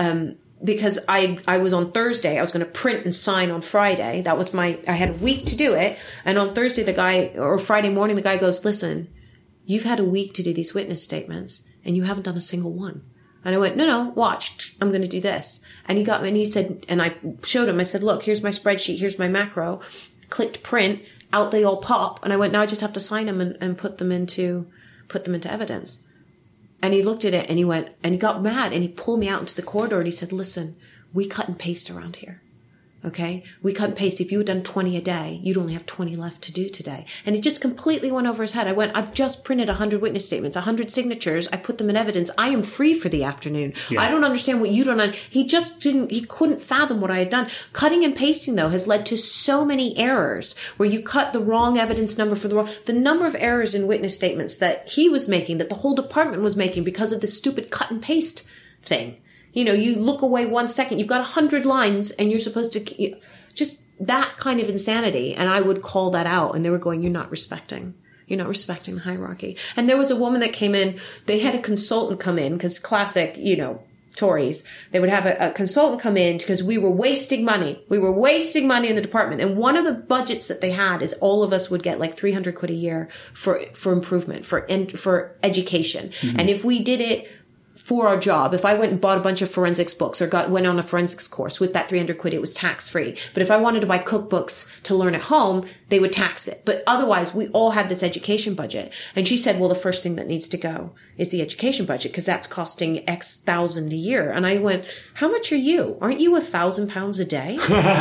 because I was on Thursday, I was going to print and sign on Friday. That was I had a week to do it. And on Thursday, Friday morning, the guy goes, listen, you've had a week to do these witness statements and you haven't done a single one. And I went, no, watch, I'm going to do this. And he got me and he said, and I showed him, I said, look, here's my spreadsheet, here's my macro. Clicked print, out they all pop, and I went, now I just have to sign them and put them into evidence. And he looked at it and he went, and he got mad and he pulled me out into the corridor and he said, listen, we cut and paste around here. Okay? We cut and paste. If you had done 20 a day, you'd only have 20 left to do today. And it just completely went over his head. I went, I've just printed 100 witness statements, 100 signatures. I put them in evidence. I am free for the afternoon. Yeah. I don't understand what you don't understand. He couldn't fathom what I had done. Cutting and pasting, though, has led to so many errors where you cut the wrong evidence number for the number of errors in witness statements that he was making, that the whole department was making because of the stupid cut and paste thing. You look away 1 second, you've got 100 lines and you're supposed to, just that kind of insanity. And I would call that out and they were going, you're not respecting the hierarchy. And there was a woman that came in, they had a consultant come in, because classic, Tories, they would have a consultant come in because we were wasting money. We were wasting money in the department. And one of the budgets that they had is all of us would get like 300 quid a year for improvement, for education. Mm-hmm. And if we did it for our job, if I went and bought a bunch of forensics books or went on a forensics course with that 300 quid, it was tax free. But if I wanted to buy cookbooks to learn at home, they would tax it. But otherwise, we all had this education budget. And she said, well, the first thing that needs to go is the education budget, because that's costing X thousand a year. And I went, how much are you? Aren't you £1,000 a day?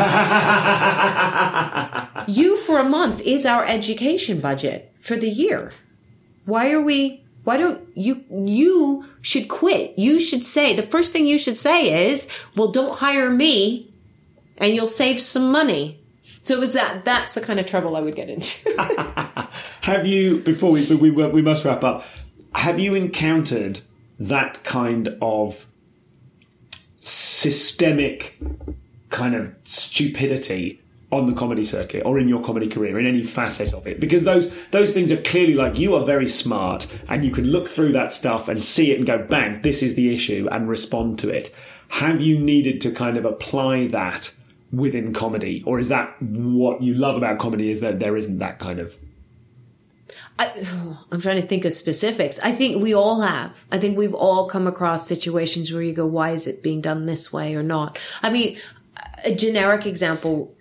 You for a month is our education budget for the year. Why don't you should quit. You should say, the first thing you should say is, well, don't hire me and you'll save some money. So it was that's the kind of trouble I would get into. Have you, before we must wrap up, have you encountered that kind of systemic kind of stupidity on the comedy circuit or in your comedy career, in any facet of it? Because those things are clearly, like, you are very smart and you can look through that stuff and see it and go, bang, this is the issue, and respond to it. Have you needed to kind of apply that within comedy? Or is that what you love about comedy, is that there isn't that kind of... I'm trying to think of specifics. I think we all have. I think we've all come across situations where you go, why is it being done this way or not? I mean, a generic example...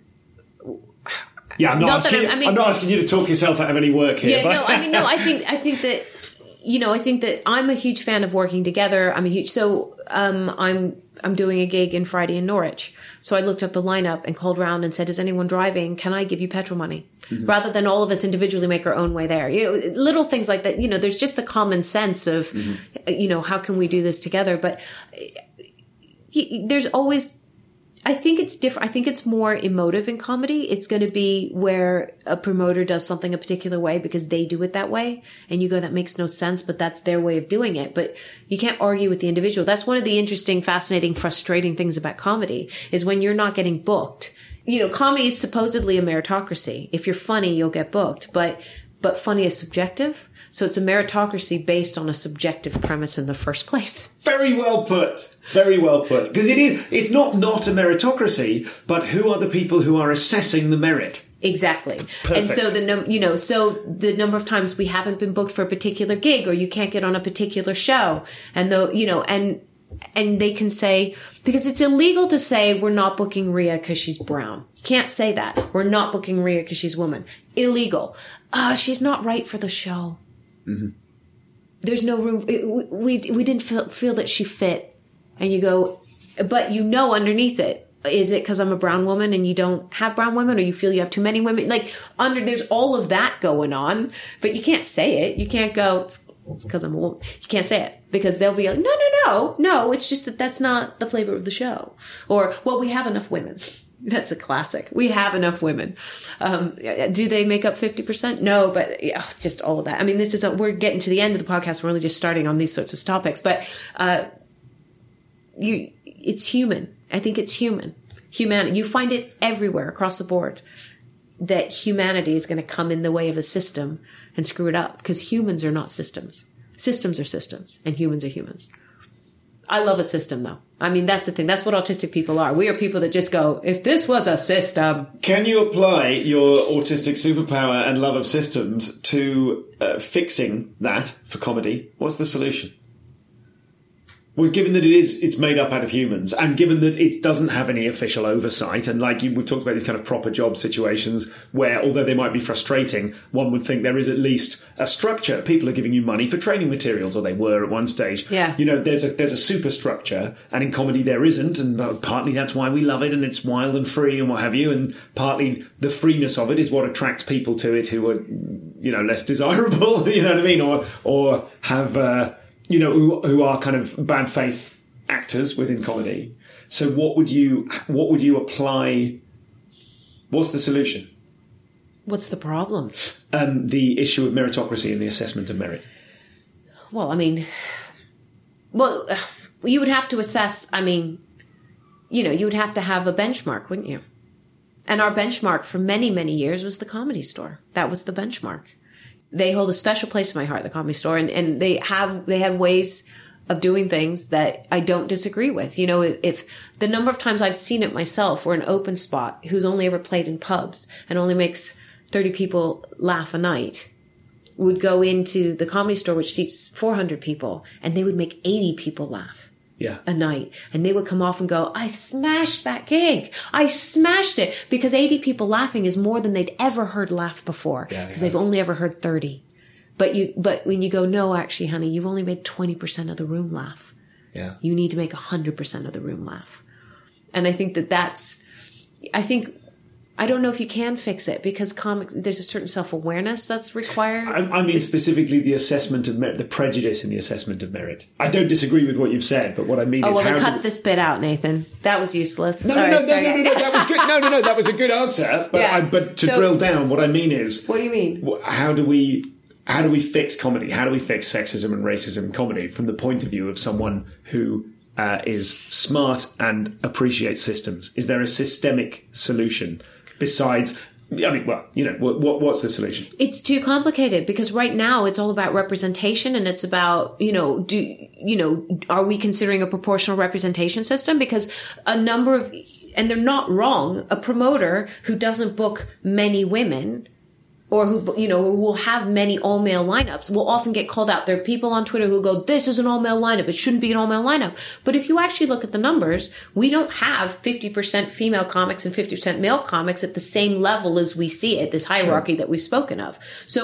Yeah, I'm not asking you to talk yourself out of any work here. Yeah, but... I think that I think that I'm a huge fan of working together. I'm doing a gig in Friday in Norwich. So I looked up the lineup and called around and said, is anyone driving? Can I give you petrol money? Mm-hmm. Rather than all of us individually make our own way there. Little things like that. There's just the common sense of, how can we do this together? But there's always, I think it's different. I think it's more emotive in comedy. It's going to be where a promoter does something a particular way because they do it that way. And you go, that makes no sense, but that's their way of doing it. But you can't argue with the individual. That's one of the interesting, fascinating, frustrating things about comedy is when you're not getting booked. Comedy is supposedly a meritocracy. If you're funny, you'll get booked. But funny is subjective. So it's a meritocracy based on a subjective premise in the first place. Very well put. Very well put. Because it's not a meritocracy, but who are the people who are assessing the merit? Exactly. Perfect. And so the number of times we haven't been booked for a particular gig or you can't get on a particular show and and they can say, because it's illegal to say we're not booking Rhea because she's brown. You can't say that. We're not booking Rhea because she's woman. Illegal. She's not right for the show. Mm-hmm. There's no room. We didn't feel that she fit. And you go, but underneath it, is it because I'm a brown woman and you don't have brown women, or you feel you have too many women? There's all of that going on, but you can't say it. You can't go, it's because I'm a woman. You can't say it because they'll be like, no. It's just that's not the flavor of the show. Or, well, we have enough women. That's a classic. We have enough women. Do they make up 50%? No, but just all of that. I mean, we're getting to the end of the podcast. We're only just starting on these sorts of topics, but, it's human. I think it's human. Humanity. You find it everywhere across the board that humanity is going to come in the way of a system and screw it up because humans are not systems. Systems are systems and humans are humans. I love a system though. I mean, that's the thing. That's what autistic people are. We are people that just go, if this was a system. Can you apply your autistic superpower and love of systems to fixing that for comedy? What's the solution? Well, given that it's made up out of humans, and given that it doesn't have any official oversight, and we talked about these kind of proper job situations where, although they might be frustrating, one would think there is at least a structure. People are giving you money for training materials, or they were at one stage. Yeah. There's a superstructure, and in comedy there isn't, and partly that's why we love it, and it's wild and free and what have you, and partly the freeness of it is what attracts people to it who are, less desirable, you know what I mean, or have... who are kind of bad faith actors within comedy. So what would you apply? What's the solution? What's the problem? The issue of meritocracy and the assessment of merit. Well, you would have to assess, you would have to have a benchmark, wouldn't you? And our benchmark for many, many years was the Comedy Store. That was the benchmark. They hold a special place in my heart, the Comedy Store, and they have ways of doing things that I don't disagree with. If the number of times I've seen it myself, where an open spot who's only ever played in pubs and only makes 30 people laugh a night would go into the Comedy Store, which seats 400 people, and they would make 80 people laugh. Yeah. A night. And they would come off and go, I smashed that gig. I smashed it. Because 80 people laughing is more than they'd ever heard laugh before. Because they've only ever heard 30. But when you go, no, actually, honey, you've only made 20% of the room laugh. Yeah. You need to make 100% of the room laugh. And I think I don't know if you can fix it because there's a certain self-awareness that's required. I mean specifically the assessment of merit, the prejudice in the assessment of merit. I don't disagree with what you've said, but what I mean is... then cut this bit out, Nathan. That was useless. No, that was good. No, that was a good answer. But, but to drill down, what I mean is... What do you mean? How do we fix comedy? How do we fix sexism and racism in comedy from the point of view of someone who... is smart and appreciates systems? Is there a systemic solution besides... what's the solution? It's too complicated because right now it's all about representation and it's about, are we considering a proportional representation system? Because a number of, and they're not wrong, a promoter who doesn't book many women or who will have many all-male lineups will often get called out. There are people on Twitter who go, this is an all-male lineup. It shouldn't be an all-male lineup. But if you actually look at the numbers, we don't have 50% female comics and 50% male comics at the same level as we see it, this hierarchy that we've spoken of. So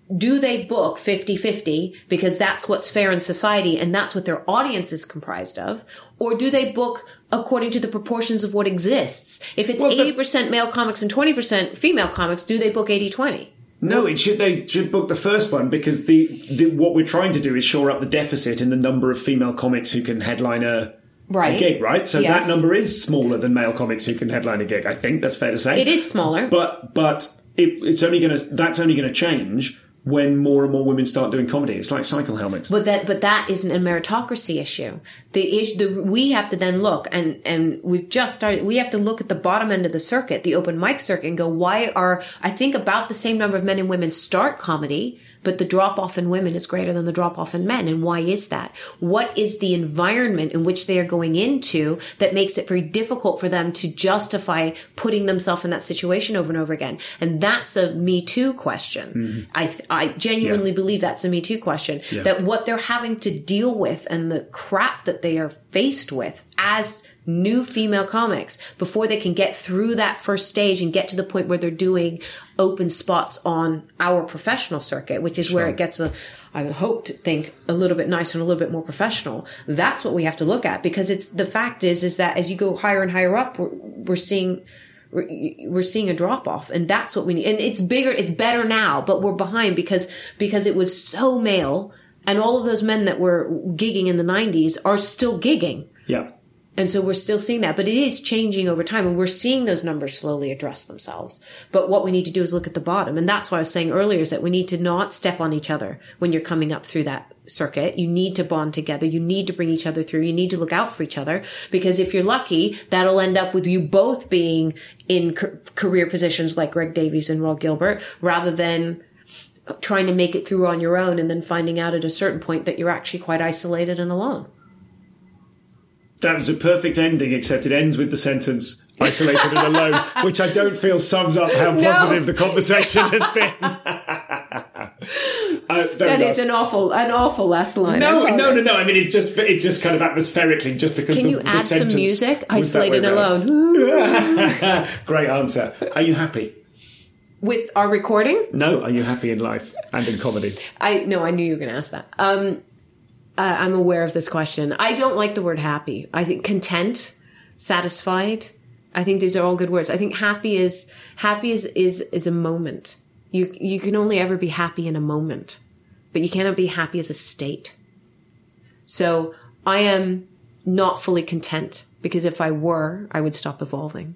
do they book 50-50 because that's what's fair in society and that's what their audience is comprised of? Or do they book according to the proportions of what exists? If it's 80% male comics and 20% female comics, do they book 80-20? No, they should book the first one because the what we're trying to do is shore up the deficit in the number of female comics who can headline a gig, right? So that number is smaller than male comics who can headline a gig. I think that's fair to say. It is smaller, but that's only going to change when more and more women start doing comedy. It's like cycle helmets. But that isn't a meritocracy issue. We have to then look, and we've just started, we have to look at the bottom end of the circuit, the open mic circuit, and go, I think about the same number of men and women start comedy, but the drop-off in women is greater than the drop-off in men. And why is that? What is the environment in which they are going into that makes it very difficult for them to justify putting themselves in that situation over and over again? And that's a Me Too question. Mm-hmm. I genuinely believe that's a Me Too question. Yeah. That what they're having to deal with and the crap that they are faced with as new female comics before they can get through that first stage and get to the point where they're doing open spots on our professional circuit, which is where it gets I hope to think a little bit nicer and a little bit more professional. That's what we have to look at, because the fact is that as you go higher and higher up, we're seeing a drop off, and that's what we need. And it's better now, but we're behind because it was so male, and all of those men that were gigging in the 90s are still gigging. Yeah. And so we're still seeing that, but it is changing over time, and we're seeing those numbers slowly address themselves. But what we need to do is look at the bottom. And that's what I was saying earlier, is that we need to not step on each other when you're coming up through that circuit. You need to bond together. You need to bring each other through. You need to look out for each other, because if you're lucky, that'll end up with you both being in career positions like Greg Davies and Rod Gilbert, rather than trying to make it through on your own and then finding out at a certain point that you're actually quite isolated and alone. That is a perfect ending, except it ends with the sentence, isolated and alone, which I don't feel sums up how positive the conversation has been. That is an awful last line. No. I mean, it's just kind of atmospherically, just because Can you add some music? Isolated and alone. Great answer. Are you happy with our recording? No. Are you happy in life and in comedy? I knew you were going to ask that. I'm aware of this question. I don't like the word happy. I think content, satisfied. I think these are all good words. I think happy is a moment. You can only ever be happy in a moment, but you cannot be happy as a state. So I am not fully content, because if I were, I would stop evolving.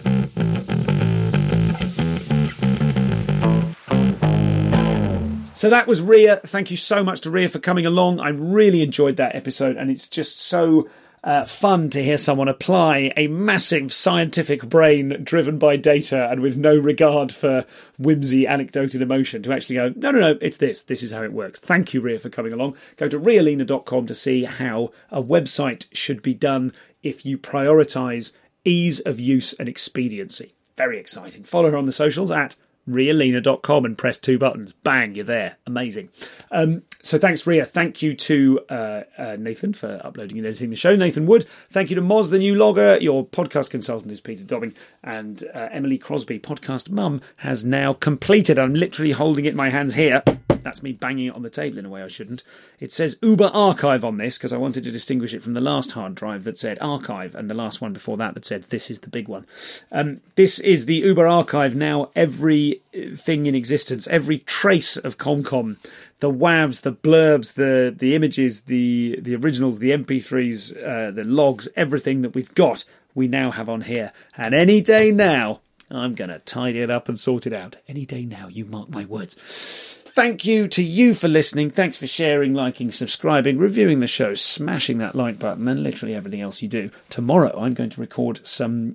So that was Rhea. Thank you so much to Rhea for coming along. I really enjoyed that episode, and it's just so fun to hear someone apply a massive scientific brain driven by data and with no regard for whimsy, anecdote and emotion to actually go, no, it's this. This is how it works. Thank you, Rhea, for coming along. Go to realina.com to see how a website should be done if you prioritise ease of use and expediency. Very exciting. Follow her on the socials at realina.com and press 2 buttons. Bang, you're there. Amazing. So thanks, Rhea. Thank you to Nathan for uploading and editing the show. Nathan Wood. Thank you to Moz, the new logger. Your podcast consultant is Peter Dobbing. And Emily Crosby, podcast mum, has now completed. I'm literally holding it in my hands here. That's me banging it on the table in a way I shouldn't. It says Uber Archive on this because I wanted to distinguish it from the last hard drive that said Archive and the last one before that said this is the big one. This is the Uber Archive now. Everything in existence, every trace of ComCom, the WAVs, the blurbs, the images, the originals, the MP3s, the logs, everything that we've got, we now have on here. And any day now, I'm going to tidy it up and sort it out. Any day now, you mark my words. Thank you to you for listening. Thanks for sharing, liking, subscribing, reviewing the show, smashing that like button, and literally everything else you do. Tomorrow, I'm going to record some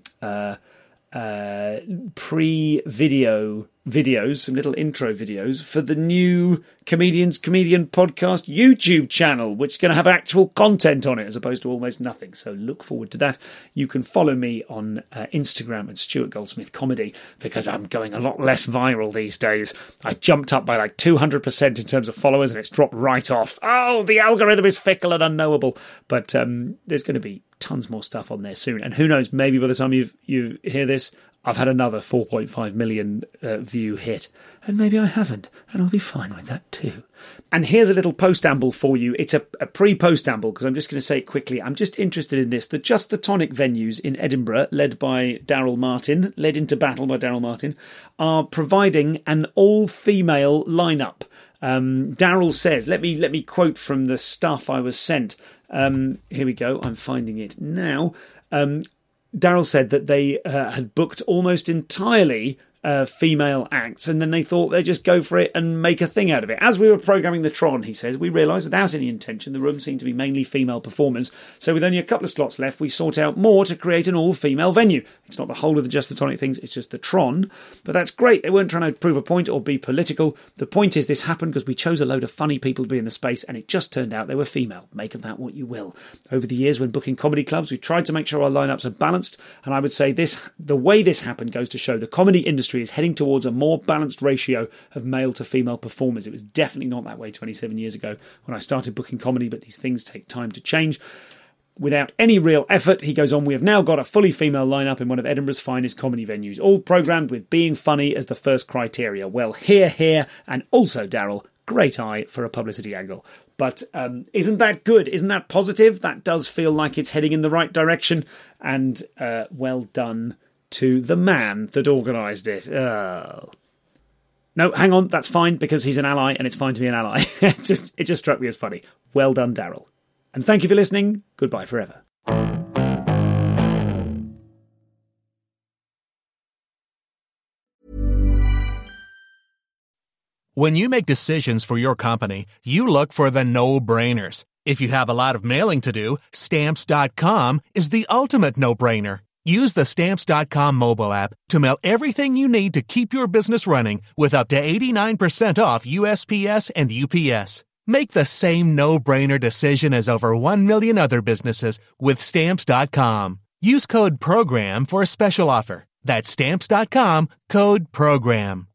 pre-video videos, some little intro videos for the new Comedian Podcast YouTube channel, which is going to have actual content on it as opposed to almost nothing. So look forward to that. You can follow me on Instagram at Stuart Goldsmith Comedy, because I'm going a lot less viral these days. I jumped up by like 200% in terms of followers, and it's dropped right off. Oh, the algorithm is fickle and unknowable. But there's going to be tons more stuff on there soon. And who knows, maybe by the time you hear this, I've had another 4.5 million view hit. And maybe I haven't, and I'll be fine with that too. And here's a little postamble for you. It's a pre-postamble, because I'm just going to say it quickly. I'm just interested in this. The Just the Tonic venues in Edinburgh, led into battle by Daryl Martin, are providing an all-female lineup. Daryl says, let me quote from the stuff I was sent. Here we go. I'm finding it now. Daryl said that they had booked almost entirely female acts, and then they thought they'd just go for it and make a thing out of it. As we were programming the Tron, he says, we realised without any intention the room seemed to be mainly female performers, so with only a couple of slots left we sought out more to create an all-female venue. It's not the whole of the Just the Tonic things, it's just the Tron, but that's great. They weren't trying to prove a point or be political. The point is this happened because we chose a load of funny people to be in the space, and it just turned out they were female. Make of that what you will. Over the years when booking comedy clubs, we've tried to make sure our lineups are balanced, and I would say the way this happened goes to show the comedy industry is heading towards a more balanced ratio of male to female performers. It was definitely not that way 27 years ago when I started booking comedy, but these things take time to change. Without any real effort, he goes on, we have now got a fully female lineup in one of Edinburgh's finest comedy venues, all programmed with being funny as the first criteria. Well, hear, and also, Daryl, great eye for a publicity angle. But isn't that good? Isn't that positive? That does feel like it's heading in the right direction, and well done to the man that organised it. Oh. No, hang on, that's fine, because he's an ally, and it's fine to be an ally. It just struck me as funny. Well done, Daryl. And thank you for listening. Goodbye forever. When you make decisions for your company, you look for the no-brainers. If you have a lot of mailing to do, Stamps.com is the ultimate no-brainer. Use the Stamps.com mobile app to mail everything you need to keep your business running with up to 89% off USPS and UPS. Make the same no-brainer decision as over 1 million other businesses with Stamps.com. Use code PROGRAM for a special offer. That's Stamps.com, code PROGRAM.